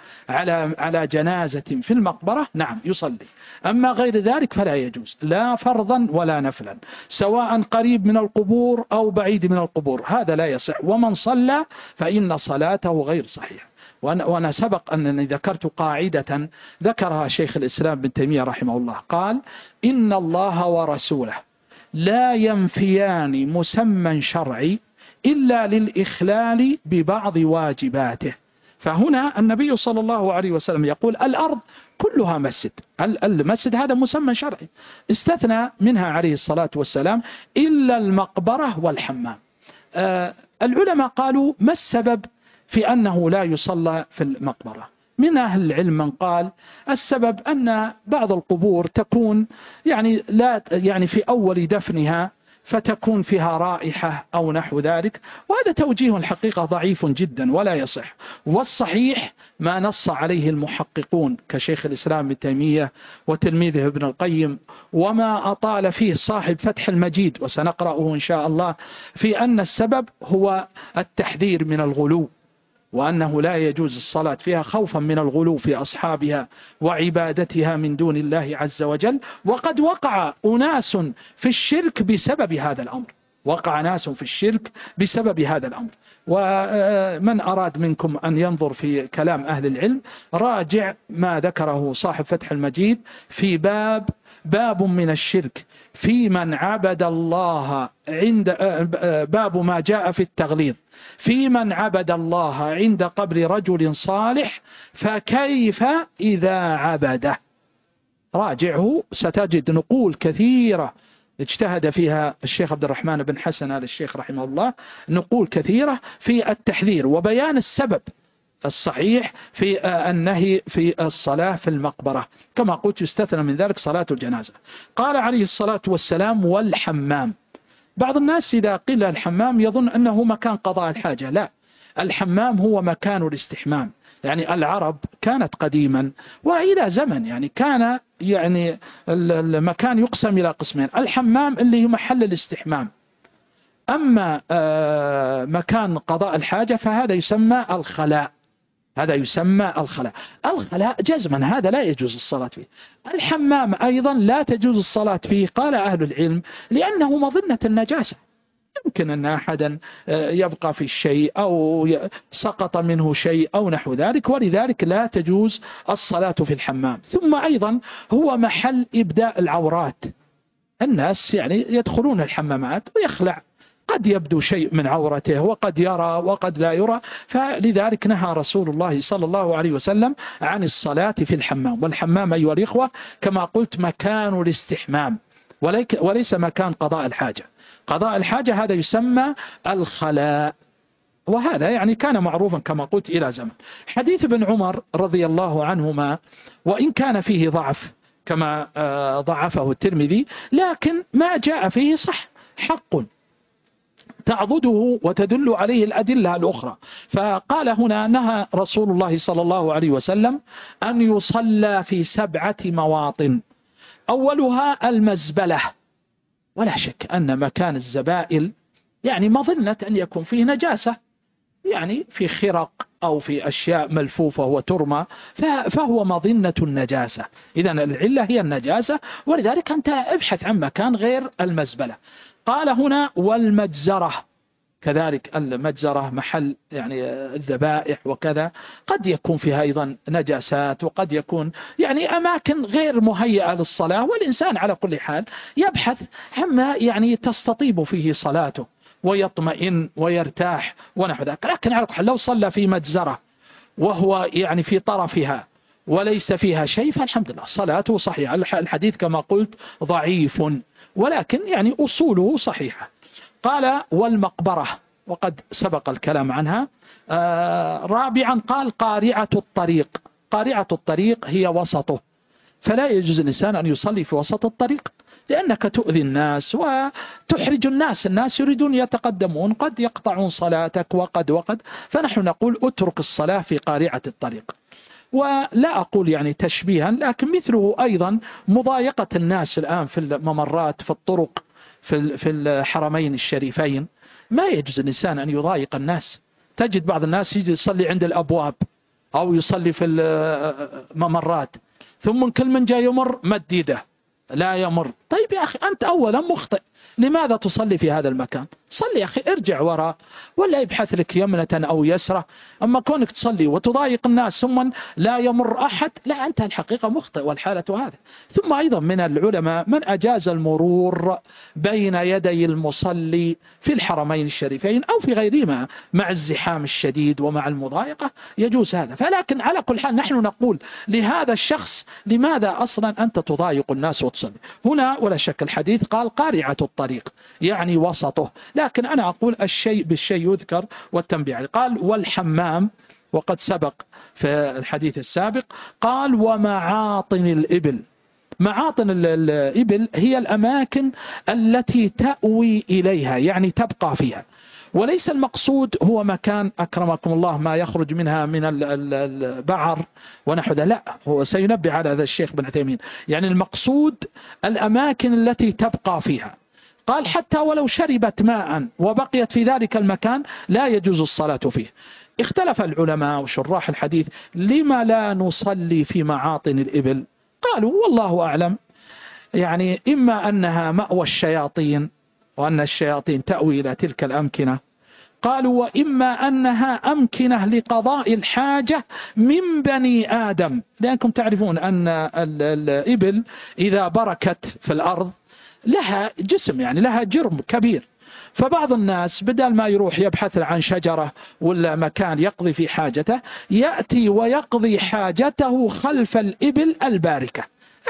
على جنازة في المقبرة، نعم يصلي. أما غير ذلك فلا يجوز، لا فرضا ولا نفلا، سواء قريب من القبور أو بعيد من القبور، هذا لا يصح. ومن صلى فإن صلاته غير صحيحة. وأنا سبق أنني ذكرت قاعدة ذكرها شيخ الإسلام ابن تيمية رحمه الله، قال: إن الله ورسوله لا ينفيان مسمى شرعي إلا للإخلال ببعض واجباته. فهنا النبي صلى الله عليه وسلم يقول: الأرض كلها مسجد. المسجد هذا مسمى شرعي، استثنى منها عليه الصلاة والسلام إلا المقبرة والحمام. العلماء قالوا: ما السبب في أنه لا يصلى في المقبرة؟ من أهل العلم من قال السبب أن بعض القبور تكون يعني في أول دفنها فتكون فيها رائحة أو نحو ذلك، وهذا توجيه الحقيقة ضعيف جدا ولا يصح. والصحيح ما نص عليه المحققون كشيخ الإسلام ابن تيمية وتلميذه ابن القيم، وما أطال فيه صاحب فتح المجيد وسنقرأه إن شاء الله، في أن السبب هو التحذير من الغلو، وأنه لا يجوز الصلاة فيها خوفا من الغلو في أصحابها وعبادتها من دون الله عز وجل. وقد وقع أناس في الشرك بسبب هذا الأمر، وقع ناس في الشرك بسبب هذا الأمر. ومن أراد منكم أن ينظر في كلام أهل العلم راجع ما ذكره صاحب فتح المجيد في باب من الشرك في من عبد الله عند باب ما جاء في التغليظ في من عبد الله عند قبر رجل صالح فكيف إذا عبده. راجعه ستجد نقول كثيرة اجتهد فيها الشيخ عبد الرحمن بن حسن آل الشيخ رحمه الله، نقول كثيرة في التحذير وبيان السبب الصحيح في النهي في الصلاة في المقبرة. كما قلت يستثنى من ذلك صلاة الجنازة. قال عليه الصلاة والسلام: والحمام. بعض الناس إذا قيل الحمام يظن أنه مكان قضاء الحاجة، لا، الحمام هو مكان الاستحمام. يعني العرب كانت قديما وإلى زمن يعني كان يعني المكان يقسم إلى قسمين: الحمام اللي هو محل الاستحمام، أما مكان قضاء الحاجة فهذا يسمى الخلاء. هذا يسمى الخلاء. الخلاء جزما هذا لا يجوز الصلاة فيه. الحمام أيضا لا تجوز الصلاة فيه، قال أهل العلم لأنه مظنة النجاسة، يمكن أن أحدا يبقى في الشيء أو سقط منه شيء أو نحو ذلك، ولذلك لا تجوز الصلاة في الحمام. ثم أيضا هو محل إبداء العورات، الناس يعني يدخلون الحمامات ويخلع، قد يبدو شيء من عورته وقد يرى وقد لا يرى، فلذلك نهى رسول الله صلى الله عليه وسلم عن الصلاة في الحمام. والحمام أيها الإخوة كما قلت مكان الاستحمام وليس مكان قضاء الحاجة. قضاء الحاجة هذا يسمى الخلاء. وهذا يعني كان معروفا كما قلت إلى زمن. حديث ابن عمر رضي الله عنهما وإن كان فيه ضعف كما ضعفه الترمذي، لكن ما جاء فيه صح، حق تعضده وتدل عليه الأدلة الأخرى. فقال هنا: نهى رسول الله صلى الله عليه وسلم أن يصلى في 7 مواطن، أولها المزبلة. ولا شك أن مكان الزبائل يعني مظنة أن يكون فيه نجاسة، يعني في خرق أو في أشياء ملفوفة وترمى، فهو مظنة النجاسة. إذن العلة هي النجاسة، ولذلك أنت ابحث عن مكان غير المزبلة. قال هنا: والمجزرة، كذلك المجزرة محل يعني الذبائح وكذا، قد يكون فيها أيضا نجاسات، وقد يكون يعني أماكن غير مهيئة للصلاة، والإنسان على كل حال يبحث عما يعني تستطيب فيه صلاته ويطمئن ويرتاح ونحو ذلك. لكن على كل حال لو صلى في مجزرة وهو يعني في طرفها وليس فيها شيء فالحمد لله صلاته صحيحة. الحديث كما قلت ضعيف، ولكن يعني أصوله صحيحة. قال: والمقبرة، وقد سبق الكلام عنها. رابعا قال: قارعة الطريق. قارعة الطريق هي وسطه، فلا يجوز الإنسان أن يصلي في وسط الطريق، لأنك تؤذي الناس وتحرج الناس يريدون يتقدمون، قد يقطعون صلاتك وقد. فنحن نقول اترك الصلاة في قارعة الطريق. ولا أقول يعني تشبيها، لكن مثله أيضا مضايقة الناس الآن في الممرات، في الطرق، في الحرمين الشريفين. ما يجوز الإنسان أن يضايق الناس. تجد بعض الناس يجي يصلي عند الأبواب أو يصلي في الممرات، ثم كل من جاء يمر مديده لا يمر. طيب يا أخي، أنت أولا مخطئ، لماذا تصلي في هذا المكان؟ صلي يا أخي، ارجع وراء ولا يبحث لك يمنة أو يسرة. أما كونك تصلي وتضايق الناس ثم لا يمر أحد، لا، أنت الحقيقة مخطئ، والحالة هذا. ثم أيضا من العلماء من أجاز المرور بين يدي المصلي في الحرمين الشريفين أو في غيرهما مع الزحام الشديد ومع المضايقة، يجوز هذا. فلكن على كل حال نحن نقول لهذا الشخص: لماذا أصلا أنت تضايق الناس وتصلي هنا؟ ولا شك الحديث قال قارعة الطريق، يعني وسطه. لكن أنا أقول الشيء بالشيء يذكر والتنبيه. قال: والحمام، وقد سبق في الحديث السابق. قال: ومعاطن الإبل. معاطن الإبل هي الأماكن التي تأوي إليها، يعني تبقى فيها، وليس المقصود هو مكان أكرمكم الله ما يخرج منها من البعر ونحو ذلك، لا، هو سينبه على هذا الشيخ بن عثيمين. يعني المقصود الأماكن التي تبقى فيها. قال: حتى ولو شربت ماء وبقيت في ذلك المكان لا يجوز الصلاة فيه. اختلف العلماء وشراح الحديث: لما لا نصلي في معاطن الإبل؟ قالوا: والله أعلم، يعني إما أنها مأوى الشياطين وأن الشياطين تأوي إلى تلك الأمكنة، قالوا: وإما أنها أمكنة لقضاء الحاجة من بني آدم، لأنكم تعرفون أن الإبل إذا بركت في الأرض لها جسم، يعني لها جرم كبير. فبعض الناس بدل ما يروح يبحث عن شجرة ولا مكان يقضي في حاجته، يأتي ويقضي حاجته خلف الإبل الباركة.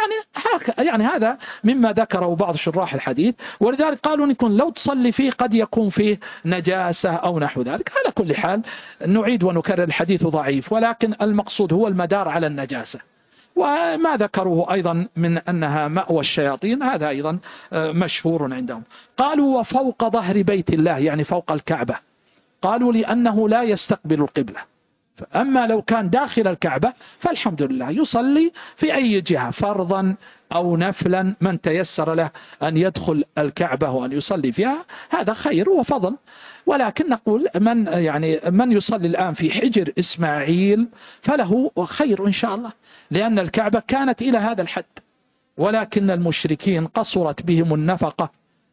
يعني هذا مما ذكره بعض شراح الحديث، ولذلك قالوا إن لو تصلي فيه قد يكون فيه نجاسة أو نحو ذلك. على كل حال نعيد ونكرر: الحديث ضعيف، ولكن المقصود هو المدار على النجاسة. وما ذكروه أيضا من أنها مأوى الشياطين هذا أيضا مشهور عندهم. قالوا: وفوق ظهر بيت الله، يعني فوق الكعبة. قالوا: لأنه لا يستقبل القبلة. أما لو كان داخل الكعبة فالحمد لله يصلي في أي جهة، فرضا أو نفلا، من تيسر له أن يدخل الكعبة وأن يصلي فيها هذا خير وفضل. ولكن نقول من يصلي الآن في حجر إسماعيل فله خير إن شاء الله، لأن الكعبة كانت إلى هذا الحد، ولكن المشركين قصرت بهم النفقة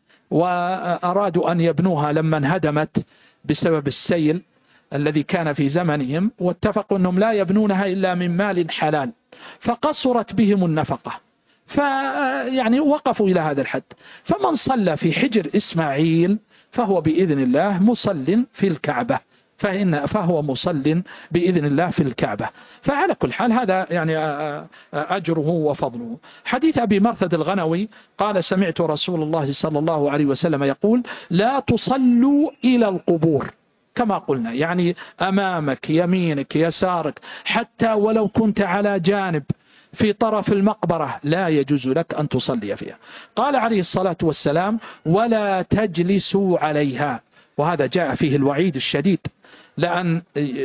وأرادوا أن يبنوها لما انهدمت بسبب السيل الذي كان في زمنهم، واتفقوا أنهم لا يبنونها إلا من مال حلال، فقصرت بهم النفقة، فيعني وقفوا إلى هذا الحد. فمن صلى في حجر إسماعيل فهو بإذن الله مصل في الكعبة، فهو مصل بإذن الله في الكعبة. فعلى كل حال هذا يعني أجره وفضله. حديث أبي مرثد الغنوي قال: سمعت رسول الله صلى الله عليه وسلم يقول: لا تصلوا إلى القبور. كما قلنا، يعني أمامك يمينك يسارك، حتى ولو كنت على جانب في طرف المقبرة لا يجوز لك أن تصلي فيها. قال عليه الصلاة والسلام: ولا تجلسوا عليها. وهذا جاء فيه الوعيد الشديد، لأن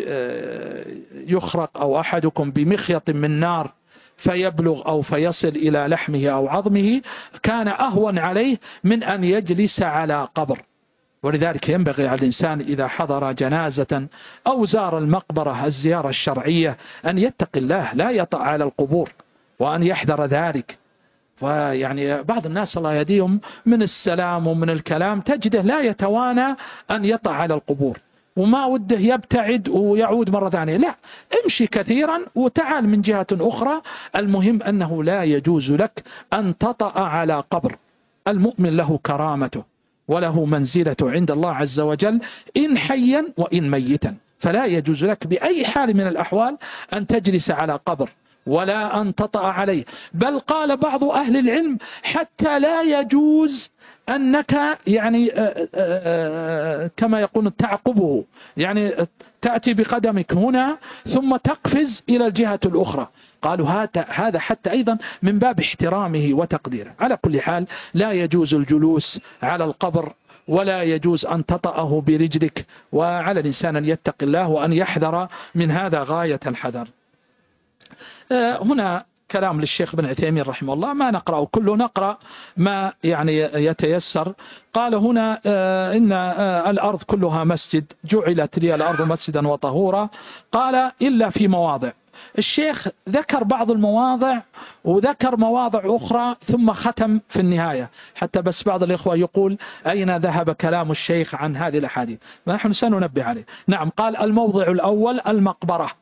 يخرق أو أحدكم بمخيط من نار فيبلغ أو فيصل إلى لحمه أو عظمه كان أهون عليه من أن يجلس على قبر. ولذلك ينبغي على الإنسان إذا حضر جنازة أو زار المقبرة الزيارة الشرعية أن يتقي الله، لا يطأ على القبور، وأن يحذر ذلك. ويعني بعض الناس الله يهديهم من السلام ومن الكلام تجده لا يتوانى أن يطأ على القبور، وما وده يبتعد ويعود مرة ثانية. لا، امشي كثيرا وتعال من جهة أخرى. المهم أنه لا يجوز لك أن تطأ على قبر. المؤمن له كرامته وله منزلة عند الله عز وجل إن حيا وإن ميتا، فلا يجوز لك بأي حال من الأحوال أن تجلس على قبر ولا أن تطأ عليه. بل قال بعض أهل العلم حتى لا يجوز أنك يعني كما يقول تعقبه، يعني تأتي بقدمك هنا ثم تقفز إلى الجهة الأخرى. قالوا هذا حتى أيضا من باب احترامه وتقديره. على كل حال لا يجوز الجلوس على القبر ولا يجوز أن تطأه برجلك، وعلى الإنسان أن يتقي الله وأن يحذر من هذا غاية الحذر. هنا كلام للشيخ بن عثيمين رحمه الله، ما نقرأه كله، نقرأ ما يعني يتيسر. قال هنا إن الأرض كلها مسجد، جعلت لي الأرض مسجدا وطهورا. قال إلا في مواضع. الشيخ ذكر بعض المواضع وذكر مواضع أخرى ثم ختم في النهاية، حتى بس بعض الإخوة يقول أين ذهب كلام الشيخ عن هذه الأحاديث، ونحن سننبه عليه. نعم، قال الموضع الأول المقبرة.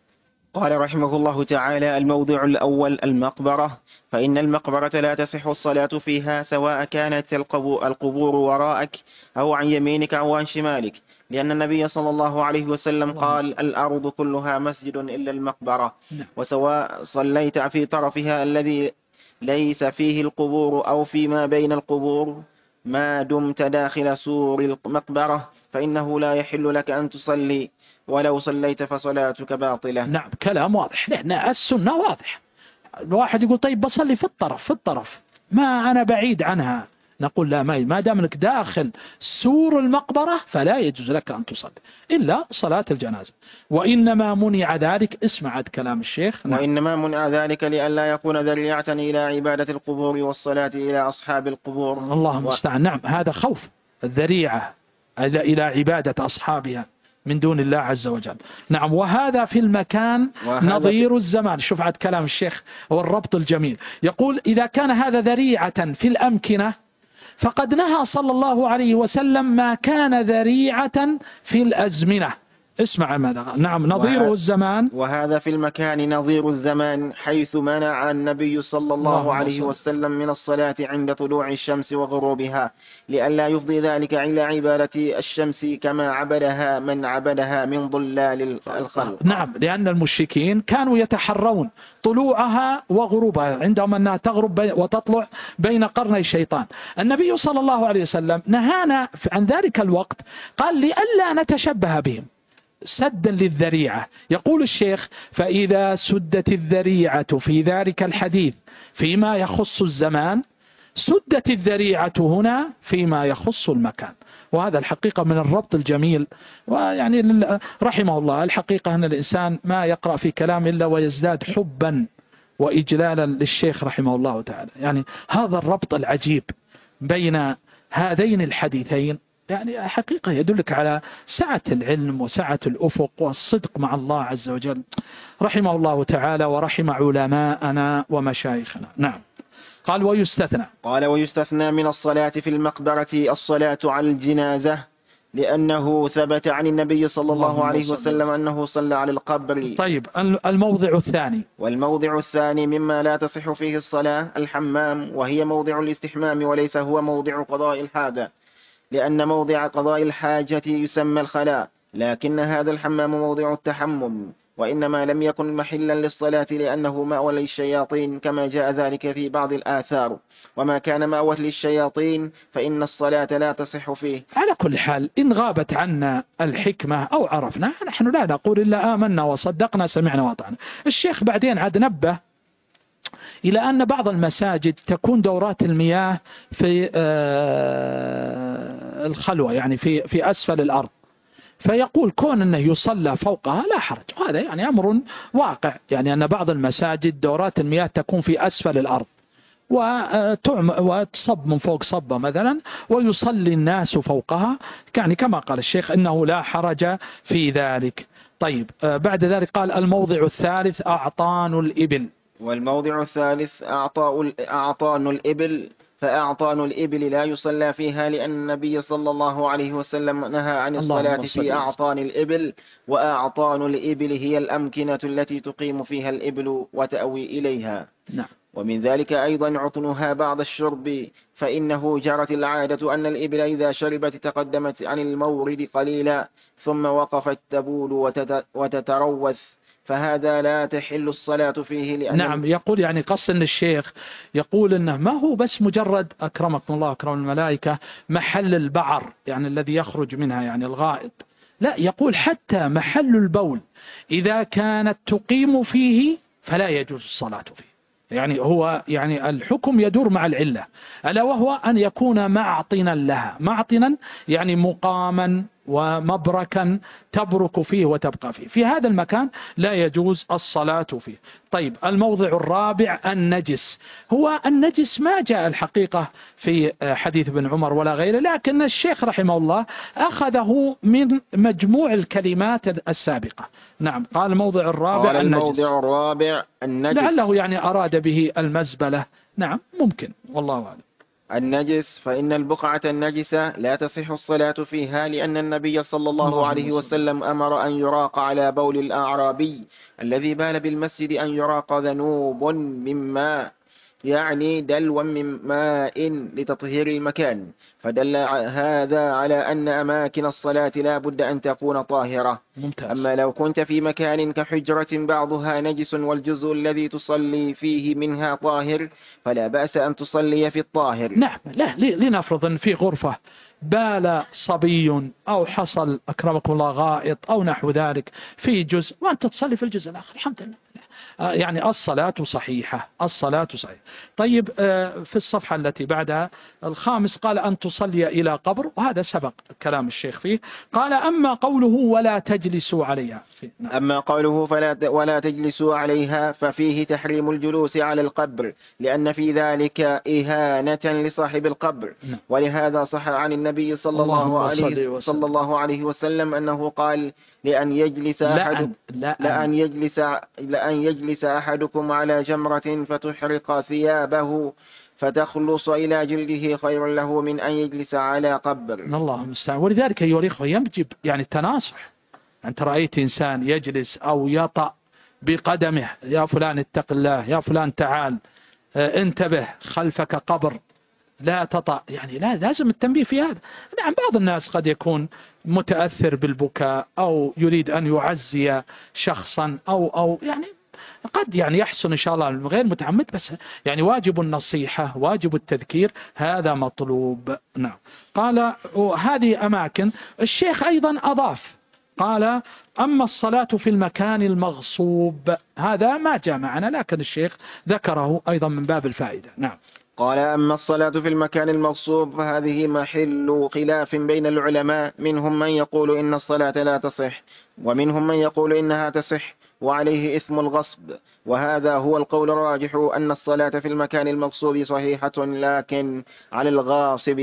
قال رحمه الله تعالى: الموضع الأول المقبرة، فإن المقبرة لا تصح الصلاة فيها سواء كانت القبور وراءك أو عن يمينك أو عن شمالك، لأن النبي صلى الله عليه وسلم قال: الأرض كلها مسجد إلا المقبرة، وسواء صليت في طرفها الذي ليس فيه القبور أو فيما بين القبور ما دمت داخل سور المقبرة فإنه لا يحل لك أن تصلي، ولو صليت فصلاتك باطلة. نعم، كلام واضح، لأن السنة واضح. الواحد يقول طيب بصلي في الطرف ما أنا بعيد عنها، نقول لا، ما دام انك داخل سور المقبرة فلا يجوز لك أن تصلي إلا صلاة الجنازة. وإنما منع ذلك، اسمع كلام الشيخ. نعم. وإنما منع ذلك لئلا يكون ذريعة إلى عبادة القبور والصلاة إلى أصحاب القبور. الله المستعان. نعم، هذا خوف الذريعة إلى عبادة أصحابها من دون الله عز وجل. نعم، وهذا في المكان نظير الزمان. شوف عاد كلام الشيخ والربط الجميل، يقول إذا كان هذا ذريعة في الأمكنة فقد نهى صلى الله عليه وسلم ما كان ذريعة في الأزمنة. اسمع ماذا. نعم، نظيره الزمان. وهذا في المكان نظير الزمان، حيث منع النبي صلى الله عليه وسلم من الصلاة عند طلوع الشمس وغروبها، لئلا يفضي ذلك إلى عبادة الشمس كما عبدها من عبدها من ضلال الخلق. نعم، لأن المشركين كانوا يتحرون طلوعها وغروبها، عندهم أنها تغرب وتطلع بين قرني الشيطان. النبي صلى الله عليه وسلم نهانا عن ذلك الوقت، قال لئلا نتشبه بهم، سدا للذريعة. يقول الشيخ: فإذا سدت الذريعة في ذلك الحديث فيما يخص الزمان، سدت الذريعة هنا فيما يخص المكان. وهذا الحقيقة من الربط الجميل. ويعني رحمه الله، الحقيقة أن الإنسان ما يقرأ في كلام إلا ويزداد حبا وإجلالا للشيخ رحمه الله تعالى. يعني هذا الربط العجيب بين هذين الحديثين يعني حقيقة يدلك على سعة العلم وسعة الأفق والصدق مع الله عز وجل رحمه الله تعالى، ورحم علماءنا ومشايخنا. نعم. قال ويستثنى من الصلاة في المقبرة الصلاة على الجنازة، لأنه ثبت عن النبي صلى الله عليه وسلم أنه صلى على القبر. طيب، الموضع الثاني. والموضع الثاني مما لا تصح فيه الصلاة الحمام، وهي موضع الاستحمام وليس هو موضع قضاء الحاجة، لأن موضع قضاء الحاجة يسمى الخلاء، لكن هذا الحمام موضع التحمم، وإنما لم يكن محلا للصلاة لأنه مأوى للشياطين كما جاء ذلك في بعض الآثار، وما كان مأوى للشياطين فإن الصلاة لا تصح فيه. على كل حال إن غابت عنا الحكمة أو عرفنا نحن لا نقول إلا آمنا وصدقنا سمعنا وأطعنا. الشيخ بعدين عاد نبه إلى أن بعض المساجد تكون دورات المياه في الخلوة، يعني في أسفل الأرض، فيقول كون أنه يصلى فوقها لا حرج، وهذا يعني أمر واقع، يعني أن بعض المساجد دورات المياه تكون في أسفل الأرض وتصب من فوق صبة مثلا ويصلي الناس فوقها، يعني كما قال الشيخ إنه لا حرج في ذلك. طيب بعد ذلك قال الموضع الثالث أعطان الإبل. والموضع الثالث أعطان الإبل، فأعطان الإبل لا يصلى فيها لأن النبي صلى الله عليه وسلم نهى عن الصلاة في أعطان الإبل، وأعطان الإبل هي الأمكنة التي تقيم فيها الإبل وتأوي إليها. نعم. ومن ذلك أيضا عطنها بعد الشرب، فإنه جرت العادة أن الإبل إذا شربت تقدمت عن المورد قليلا ثم وقفت تبول وتتروث، فهذا لا تحل الصلاة فيه لأن نعم. يقول يعني قصد أن الشيخ يقول أنه ما هو بس مجرد أكرمكم الله أكرم الملائكة محل البعر يعني الذي يخرج منها يعني الغائط، لا، يقول حتى محل البول إذا كانت تقيم فيه فلا يجوز الصلاة فيه. يعني هو يعني الحكم يدور مع العلة، ألا وهو أن يكون معطنا لها، معطنا يعني مقاما ومبركا تبرك فيه وتبقى فيه، في هذا المكان لا يجوز الصلاة فيه. طيب الموضع الرابع النجس. هو النجس ما جاء الحقيقة في حديث ابن عمر ولا غيره، لكن الشيخ رحمه الله أخذه من مجموع الكلمات السابقة. نعم. قال الموضع الرابع قال النجس. الموضع الرابع النجس، لعله يعني أراد به المزبلة. نعم ممكن، والله أعلم. النجس، فإن البقعة النجسة لا تصح الصلاة فيها لأن النبي صلى الله عليه وسلم أمر أن يراق على بول الأعرابي الذي بال بالمسجد أن يراق ذنوب من ماء، يعني دلوا من ماء لتطهير المكان، فدل هذا على أن أماكن الصلاة لا بد أن تكون طاهرة. ممتاز. أما لو كنت في مكان كحجرة بعضها نجس والجزء الذي تصلي فيه منها طاهر فلا بأس أن تصلي في الطاهر. نعم. لا، لنفرض أن في غرفة بال صبي أو حصل أكرمكم الله غائط أو نحو ذلك في جزء وأنت تصلي في الجزء الآخر، الحمد لله، يعني الصلاة صحيحة، الصلاة صحيحة. طيب في الصفحة التي بعدها الخامس قال أن تصلي إلى قبر، وهذا سبق كلام الشيخ فيه. قال أما قوله ولا تجلسوا عليها. نعم. أما قوله ولا تجلسوا عليها ففيه تحريم الجلوس على القبر لأن في ذلك إهانة لصاحب القبر. نعم. ولهذا صح عن النبي صلى الله عليه وسلم أنه قال لأن يجلس أحدكم على جمرة فتحرق ثيابه فتخلص إلى جلده خير له من أن يجلس على قبر. الله المستعان. ولذلك أيها الإخوة يجب يعني التناصح. أنت رأيت إنسان يجلس أو يطأ بقدمه، يا فلان اتق الله، يا فلان تعال انتبه خلفك قبر لا تطأ، يعني لا، لازم التنبيه في هذا. نعم بعض الناس قد يكون متأثر بالبكاء أو يريد أن يعزي شخصا أو يعني قد يعني يحسن إن شاء الله غير متعمد، بس يعني واجب النصيحة واجب التذكير هذا مطلوب. نعم. قال هذه أماكن. الشيخ أيضا أضاف قال أما الصلاة في المكان المغصوب، هذا ما جاء معنا لكن الشيخ ذكره أيضا من باب الفائدة. نعم. قال أما الصلاة في المكان المغصوب فهذه محل خلاف بين العلماء، منهم من يقول إن الصلاة لا تصح ومنهم من يقول إنها تصح وعليه إثم الغصب، وهذا هو القول الراجح أن الصلاة في المكان المغصوب صحيحة لكن على الغاصب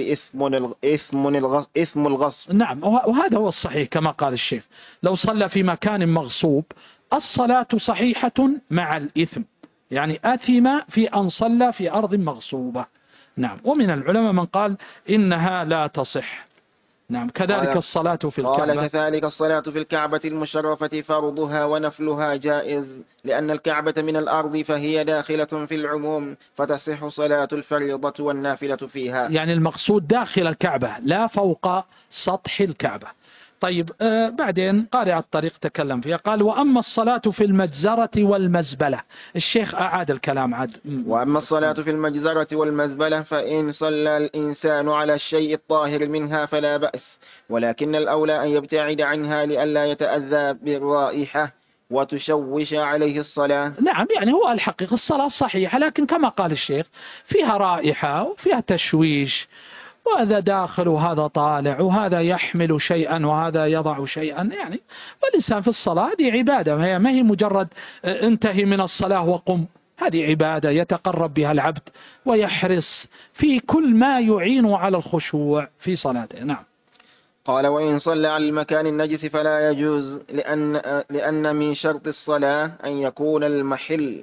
إثم الغصب. نعم. وهذا هو الصحيح كما قال الشيخ، لو صلى في مكان مغصوب الصلاة صحيحة مع الإثم، يعني أثم في أن صلى في أرض مغصوبة. نعم. ومن العلماء من قال إنها لا تصح. نعم. كذلك الصلاة في الكعبة. قال كذلك الصلاة في الكعبة المشرفة فرضها ونفلها جائز لأن الكعبة من الأرض فهي داخلة في العموم فتصح صلاة الفريضة والنافلة فيها. يعني المقصود داخل الكعبة لا فوق سطح الكعبة. طيب بعدين قارئ الطريق تكلم فيها، قال وأما الصلاة في المجزرة والمزبلة. الشيخ أعاد الكلام عاد. وأما الصلاة في المجزرة والمزبلة فإن صلى الإنسان على الشيء الطاهر منها فلا بأس، ولكن الأولى أن يبتعد عنها لئلا يتأذى بالرائحة وتشوش عليه الصلاة. نعم، يعني هو الحقيقة الصلاة صحيحة، لكن كما قال الشيخ فيها رائحة وفيها تشويش، وهذا داخل وهذا طالع وهذا يحمل شيئا وهذا يضع شيئا، يعني والإنسان في الصلاة هذه عبادة، ما هي مجرد انتهي من الصلاة وقم. هذه عبادة يتقرب بها العبد ويحرص في كل ما يعين على الخشوع في صلاته. نعم. قال وإن صلى على المكان النجس فلا يجوز، لأن من شرط الصلاة أن يكون المحل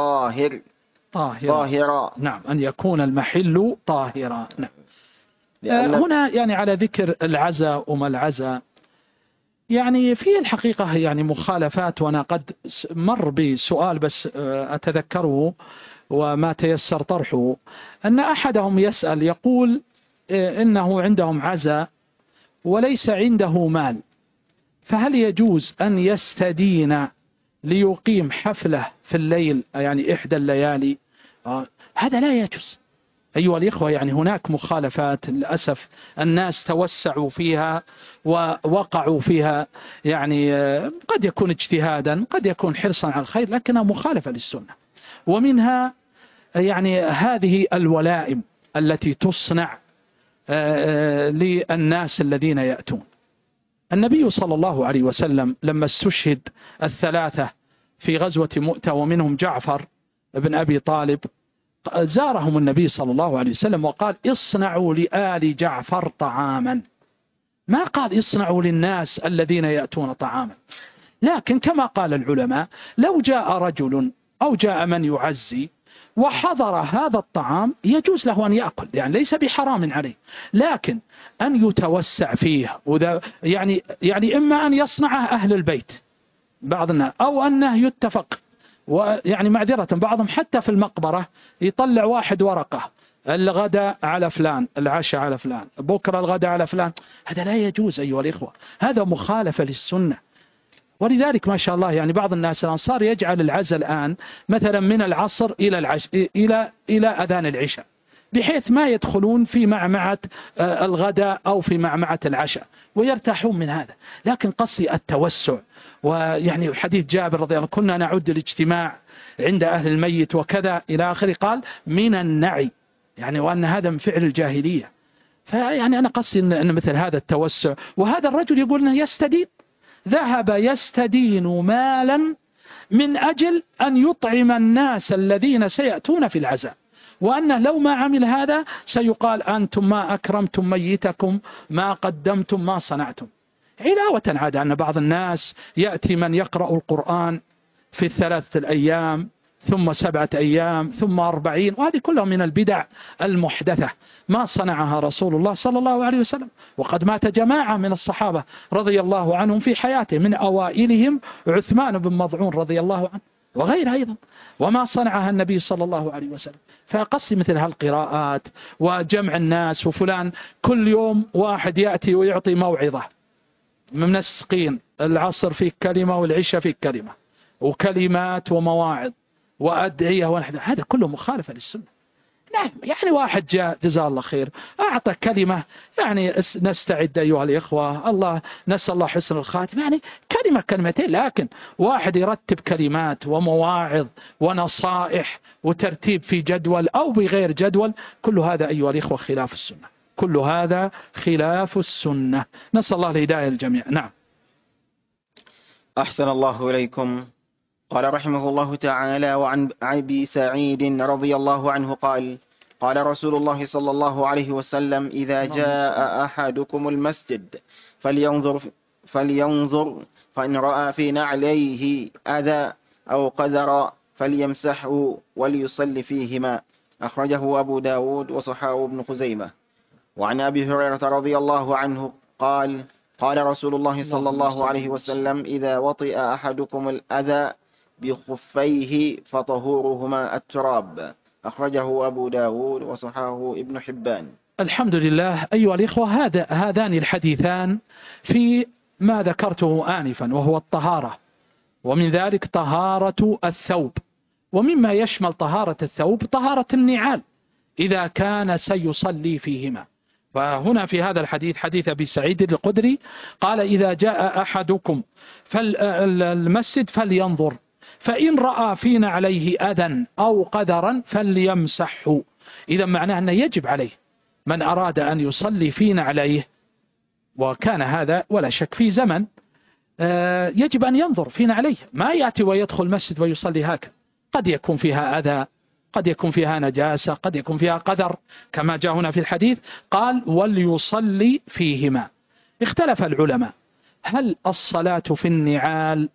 طاهرا. نعم، أن يكون المحل طاهرا. نعم. هنا يعني على ذكر العزاء وما العزاء، يعني في الحقيقة يعني مخالفات، وأنا قد مر بسؤال بس أتذكره وما تيسر طرحه، أن أحدهم يسأل يقول إنه عندهم عزاء وليس عنده مال، فهل يجوز أن يستدين ليقيم حفلة في الليل، يعني إحدى الليالي؟ هذا لا يجوز أيها الإخوة. يعني هناك مخالفات للأسف الناس توسعوا فيها ووقعوا فيها، يعني قد يكون اجتهادا قد يكون حرصا على الخير، لكنها مخالفة للسنة. ومنها يعني هذه الولائم التي تصنع للناس الذين يأتون. النبي صلى الله عليه وسلم لما استشهد الثلاثة في غزوة مؤتة ومنهم جعفر بن أبي طالب، زارهم النبي صلى الله عليه وسلم وقال اصنعوا لآل جعفر طعاما، ما قال اصنعوا للناس الذين يأتون طعاما. لكن كما قال العلماء لو جاء رجل أو جاء من يعزي وحضر هذا الطعام يجوز له أن يأكل، يعني ليس بحرام عليه، لكن أن يتوسع فيه يعني إما أن يصنعه أهل البيت بعض الناس، أو أنه يتفق. ويعني معذرة بعضهم حتى في المقبرة يطلع واحد ورقة الغداء على فلان، العشاء على فلان، بكرة الغداء على فلان. هذا لا يجوز أيها الإخوة، هذا مخالفة للسنة. ولذلك ما شاء الله يعني بعض الناس الآن صار يجعل العزاء الآن مثلا من العصر إلى أذان العشاء، بحيث ما يدخلون في معمعة الغداء أو في معمعة العشاء ويرتاحون من هذا. لكن قصدي التوسع، ويعني حديث جابر رضي الله عنه كنا نعد الاجتماع عند أهل الميت وكذا إلى آخره، قال من النعي، يعني وأن هذا من فعل الجاهلية. فيعني أنا قصدي أن مثل هذا التوسع، وهذا الرجل يقول أنه يستدين، ذهب يستدين مالا من أجل أن يطعم الناس الذين سيأتون في العزاء، وأنه لو ما عمل هذا سيقال أنتم ما أكرمتم ميتكم، ما قدمتم، ما صنعتم. علاوة عاد أن بعض الناس يأتي من يقرأ القرآن في 3 أيام ثم 7 أيام ثم 40، وهذه كلها من البدع المحدثة ما صنعها رسول الله صلى الله عليه وسلم. وقد مات جماعة من الصحابة رضي الله عنهم في حياته، من أوائلهم عثمان بن مظعون رضي الله عنه وغيره أيضا، وما صنعها النبي صلى الله عليه وسلم. فقصي مثل هالقراءات وجمع الناس، وفلان كل يوم واحد يأتي ويعطي موعظة، منسقين العصر فيه كلمة والعشاء فيه كلمة، وكلمات ومواعظ وأدعية ونحن، هذا كله مخالفة للسنة. نعم، يعني واحد جاء جزاه الله خير أعطى كلمة، يعني نستعد أيها الإخوة، الله نسأل الله حسن الخاتم، يعني كلمة كلمتين، لكن واحد يرتب كلمات ومواعظ ونصائح وترتيب في جدول أو بغير جدول، كل هذا أيها الإخوة خلاف السنة، كل هذا خلاف السنة. نسأل الله الهداية للجميع. نعم. أحسن الله إليكم. قال رحمه الله تعالى وعن أبي سعيد رضي الله عنه قال قال رسول الله صلى الله عليه وسلم إذا جاء أحدكم المسجد فلينظر فإن رأى في نعليه أذى أو قذر فليمسحه وليصلي فيهما. أخرجه أبو داود وصححه ابن خزيمة. وعن أبي هريرة رضي الله عنه قال قال رسول الله صلى الله عليه وسلم إذا وطئ أحدكم الأذى بخفيه فطهورهما التراب. أخرجه أبو داود وصححه ابن حبان. الحمد لله أيها الإخوة، هذان الحديثان في ما ذكرته آنفا وهو الطهارة، ومن ذلك طهارة الثوب، ومما يشمل طهارة الثوب طهارة النعال إذا كان سيصلي فيهما. فهنا في هذا الحديث، حديث أبي سعيد الخدري، قال إذا جاء أحدكم المسجد فلينظر، فإن رأى في نعليه أذى أو قدرا فليمسحه. إذا معناه أنه يجب عليه من أراد أن يصلي في نعليه، وكان هذا ولا شك في زمن يجب أن ينظر في نعليه، ما يأتي ويدخل المسجد ويصلي هكذا، قد يكون فيها أذى، قد يكون فيها نجاسة، قد يكون فيها قدر، كما جاء هنا في الحديث قال وليصلي فيهما. اختلف العلماء هل الصلاة في النعال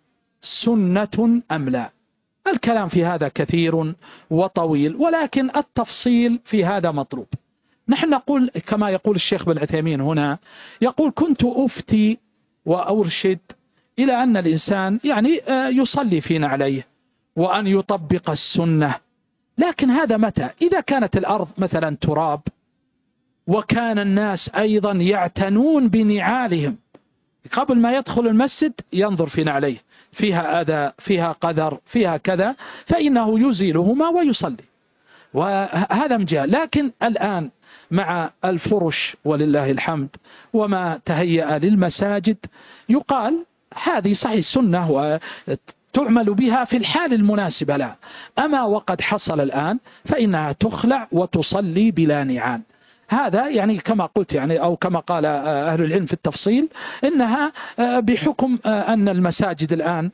سنة أم لا؟ الكلام في هذا كثير وطويل، ولكن التفصيل في هذا مطلوب. نحن نقول كما يقول الشيخ بن عثيمين هنا، يقول كنت أفتي وأرشد إلى أن الإنسان يعني يصلي في نعليه وأن يطبق السنة، لكن هذا متى؟ إذا كانت الأرض مثلا تراب، وكان الناس أيضا يعتنون بنعالهم، قبل ما يدخل المسجد ينظر في نعليه، فيها أذى، فيها قذر، فيها كذا، فإنه يزيلهما ويصلي، وهذا مجال. لكن الآن مع الفرش ولله الحمد وما تهيأ للمساجد، يقال هذه صحيح سنة وتعمل بها في الحال المناسبة لها، أما وقد حصل الآن فإنها تخلع وتصلي بلا نعال. هذا يعني كما قلت يعني أو كما قال أهل العلم في التفصيل، إنها بحكم أن المساجد الآن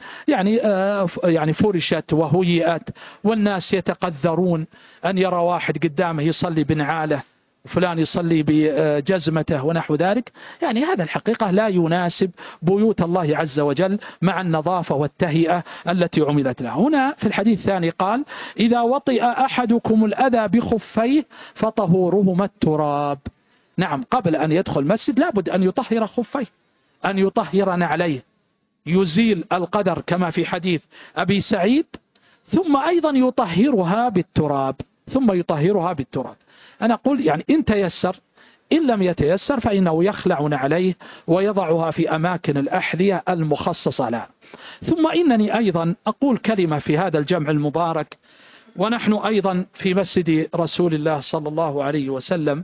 يعني فرشت وهيئت، والناس يتقذرون أن يرى واحد قدامه يصلي بنعاله وفلان يصلي بجزمته ونحو ذلك، يعني هذا الحقيقة لا يناسب بيوت الله عز وجل مع النظافة والتهيئة التي عملت له. هنا في الحديث الثاني قال إذا وطئ أحدكم الأذى بخفيه فطهورهما التراب. نعم، قبل أن يدخل المسجد لابد أن يطهر خفيه، أن يطهر نعليه، يزيل القدر كما في حديث أبي سعيد، ثم أيضا يطهرها بالتراب، ثم يطهرها بالتراب. أنا أقول يعني إن تيسر، إن لم يتيسر فإنه يخلع نعليه ويضعها في أماكن الأحذية المخصصة لها. ثم إنني أيضا أقول كلمة في هذا الجمع المبارك، ونحن أيضا في مسجد رسول الله صلى الله عليه وسلم،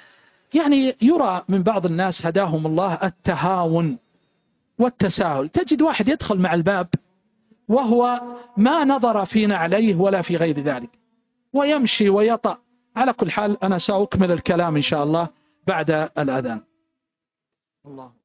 يعني يرى من بعض الناس هداهم الله التهاون والتساهل. تجد واحد يدخل مع الباب وهو ما نظر في نعليه ولا في غير ذلك، ويمشي ويطأ. على كل حال أنا سأكمل الكلام إن شاء الله بعد الأذان. الله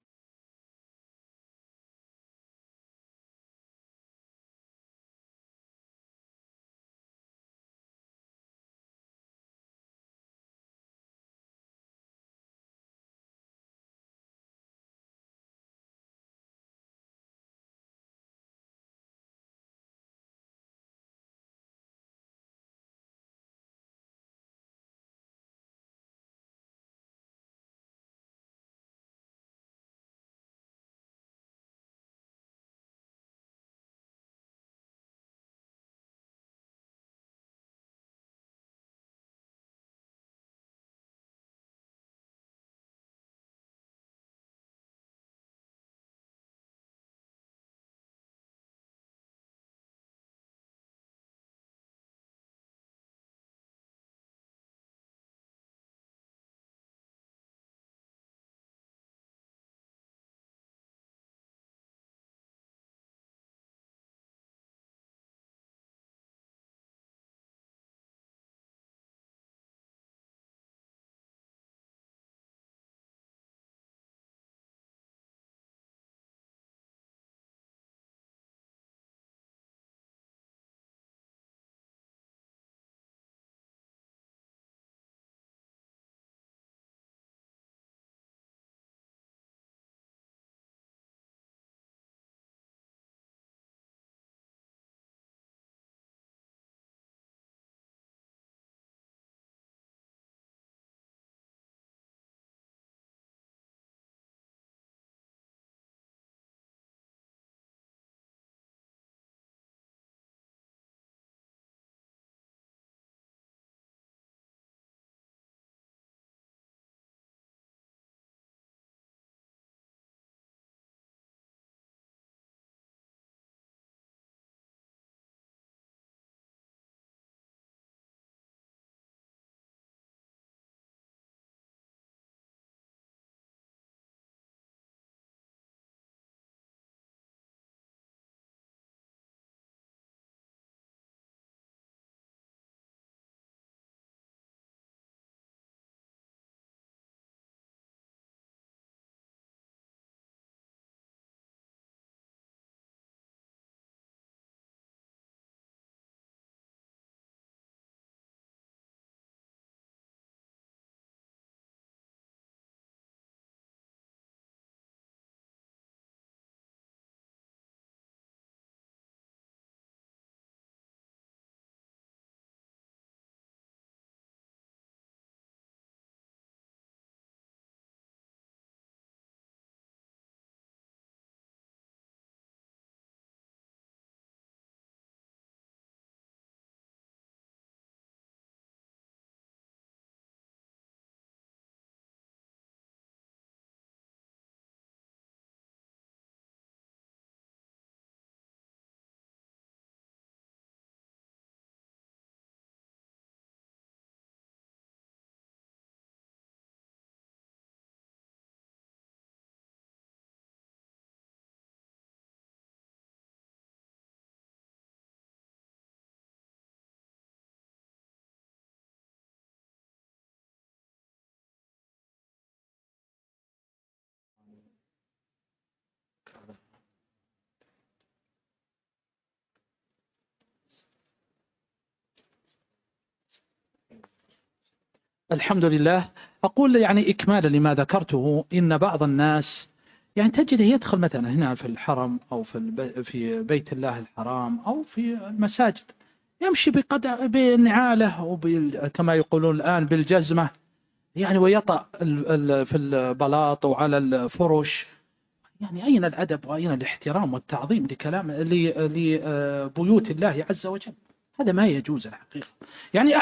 الحمد لله. أقول يعني إكمالا لما ذكرته، إن بعض الناس يعني تجده يدخل مثلا هنا في الحرم أو في بيت الله الحرام أو في المساجد، يمشي بنعاله أو كما يقولون الآن بالجزمة، يعني ويطأ في البلاط وعلى الفرش. يعني أين الأدب وأين الاحترام والتعظيم لبيوت الله عز وجل؟ هذا ما يجوز الحقيقة. يعني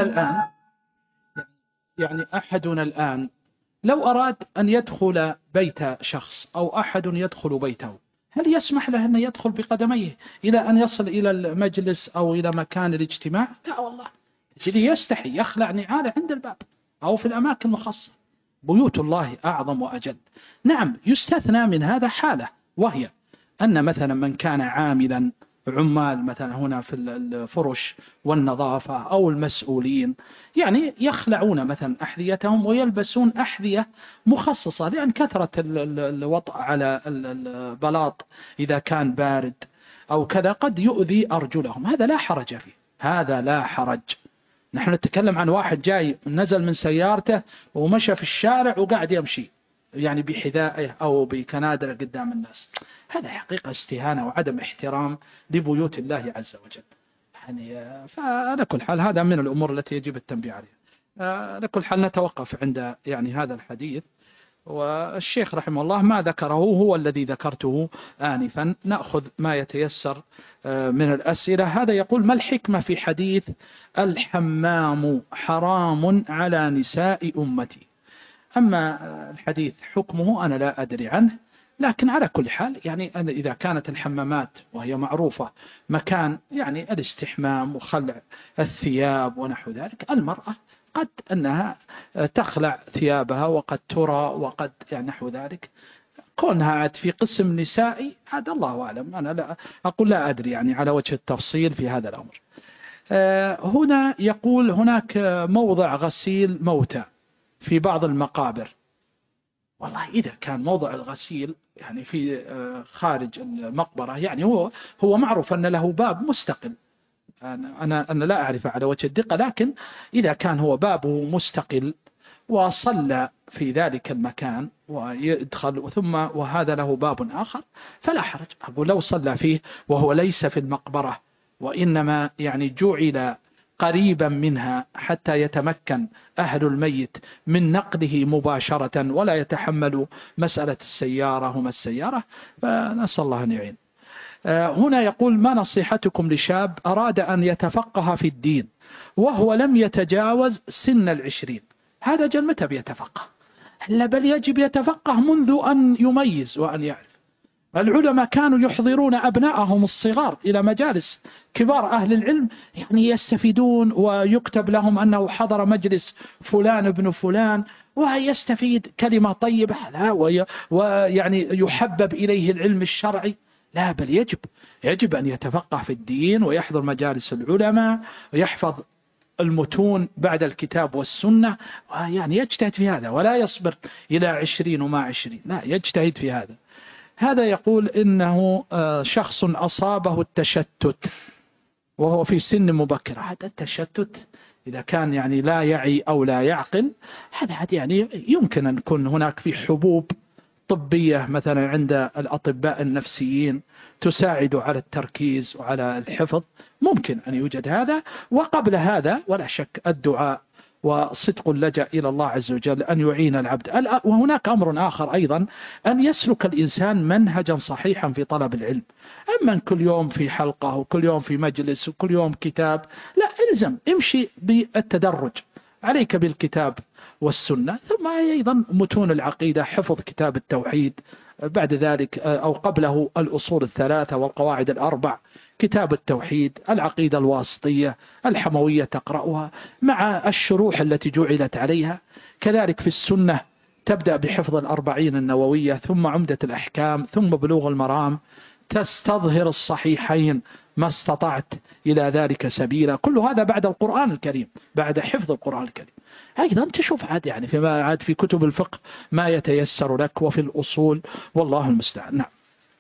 أحدنا الآن لو أراد أن يدخل بيت شخص أو أحد يدخل بيته، هل يسمح له أن يدخل بقدميه إلى أن يصل إلى المجلس أو إلى مكان الاجتماع؟ لا والله، تجده يستحي يخلع نعاله عند الباب أو في الأماكن المخصصة. بيوت الله أعظم وأجل. نعم، يستثنى من هذا حالة، وهي أن مثلا من كان عاملا، عمال مثلا هنا في الفرش والنظافة أو المسؤولين، يعني يخلعون مثلا أحذيتهم ويلبسون أحذية مخصصة، لأن كثرة الوطأ على البلاط إذا كان بارد أو كذا قد يؤذي أرجلهم. هذا لا حرج فيه، هذا لا حرج. نحن نتكلم عن واحد جاي نزل من سيارته ومشى في الشارع وقاعد يمشي يعني بحذائه أو بكنادره قدام الناس. هذا حقيقة استهانة وعدم احترام لبيوت الله عز وجل. يعني فعلى كل حال هذا من الأمور التي يجب التنبيه عليها. على كل حال نتوقف عند يعني هذا الحديث، والشيخ رحمه الله ما ذكره هو الذي ذكرته آنفا. نأخذ ما يتيسر من الأسئلة. هذا يقول: ما الحكمة في حديث الحمام حرام على نساء أمتي؟ أما الحديث حكمه أنا لا أدري عنه، لكن على كل حال يعني إذا كانت الحمامات وهي معروفة مكان يعني الاستحمام وخلع الثياب ونحو ذلك، المرأة قد أنها تخلع ثيابها وقد ترى وقد يعني نحو ذلك. كونها عاد في قسم نسائي هذا الله أعلم، أنا لا أقول لا أدري يعني على وجه التفصيل في هذا الأمر. هنا يقول: هناك موضع غسيل موتى في بعض المقابر. والله إذا كان موضع الغسيل يعني في خارج المقبرة، يعني هو معروف أن له باب مستقل. أنا لا أعرف على وجه الدقة، لكن إذا كان هو بابه مستقل وصلى في ذلك المكان ويدخل ثم وهذا له باب آخر فلا حرج. أقول لو صلى فيه وهو ليس في المقبرة وإنما يعني جعل قريبا منها حتى يتمكن أهل الميت من نقله مباشرة ولا يتحمل مسألة السيارة وما السيارة، فنسأل الله أن يعين. هنا يقول: ما نصيحتكم لشاب أراد أن يتفقه في الدين وهو لم يتجاوز سن 20؟ هذا جل متى بيتفقه؟ بل يجب يتفقه منذ أن يميز وأن يعرف. العلماء كانوا يحضرون أبنائهم الصغار إلى مجالس كبار أهل العلم، يعني يستفيدون ويكتب لهم أنه حضر مجلس فلان ابن فلان ويستفيد كلمة طيبة، ويعني يحبب إليه العلم الشرعي. لا، بل يجب أن يتفقه في الدين ويحضر مجالس العلماء ويحفظ المتون بعد الكتاب والسنة، يعني يجتهد في هذا ولا يصبر إلى 20 وما 20، لا يجتهد في هذا. هذا يقول إنه شخص أصابه التشتت وهو في سن مبكرة. هذا التشتت إذا كان يعني لا يعي أو لا يعقل، هذا يعني يمكن أن يكون هناك في حبوب طبية مثلا عند الأطباء النفسيين تساعد على التركيز وعلى الحفظ، ممكن أن يوجد هذا. وقبل هذا ولا شك الدعاء وصدق اللجأ إلى الله عز وجل أن يعين العبد. وهناك أمر آخر أيضا، أن يسلك الإنسان منهجا صحيحا في طلب العلم. أما كل يوم في حلقة وكل يوم في مجلس وكل يوم كتاب، لا، امشي بالتدرج. عليك بالكتاب والسنة، ثم أيضا متون العقيدة، حفظ كتاب التوحيد، بعد ذلك أو قبله الأصول الثلاثة والقواعد الأربع، كتاب التوحيد، العقيدة الواسطية، الحموية تقرأها مع الشروح التي جعلت عليها. كذلك في السنة تبدأ بحفظ الأربعين النووية، ثم عمدة الأحكام، ثم بلوغ المرام، تستظهر الصحيحين ما استطعت إلى ذلك سبيلا. كل هذا بعد القرآن الكريم، بعد حفظ القرآن الكريم. أيضا تشوف عاد يعني فيما عاد في كتب الفقه ما يتيسر لك، وفي الأصول، والله المستعان. نعم.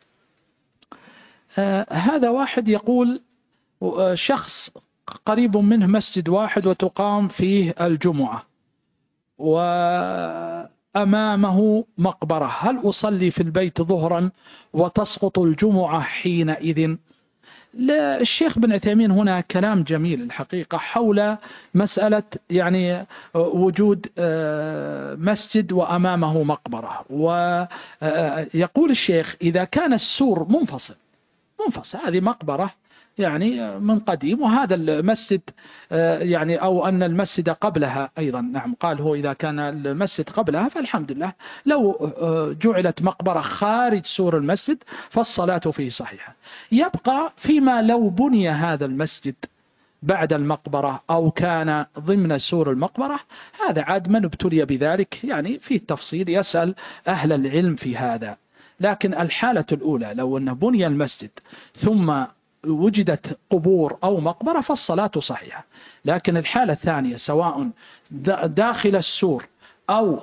هذا واحد يقول: شخص قريب منه مسجد واحد وتقام فيه الجمعة، وأمامه مقبرة، هل أصلي في البيت ظهرا وتسقط الجمعة حينئذ؟ الشيخ بن عثيمين هنا كلام جميل الحقيقة حول مسألة يعني وجود مسجد وأمامه مقبرة. ويقول الشيخ إذا كان السور منفصل، هذه مقبرة يعني من قديم، وهذا المسجد يعني أو أن المسجد قبلها أيضا، نعم قال هو إذا كان المسجد قبلها فالحمد لله، لو جعلت مقبرة خارج سور المسجد فالصلاة فيه صحيحة. يبقى فيما لو بني هذا المسجد بعد المقبرة أو كان ضمن سور المقبرة، هذا عاد من ابتلي بذلك يعني فيه تفصيل، يسأل أهل العلم في هذا. لكن الحالة الأولى لو أنه بني المسجد ثم وجدت قبور أو مقبرة فالصلاة صحيحة. لكن الحالة الثانية سواء داخل السور أو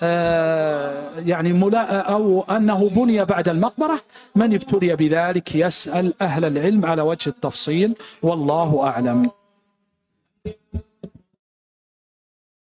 يعني أو أنه بني بعد المقبرة، من ابتلي بذلك يسأل أهل العلم على وجه التفصيل، والله أعلم.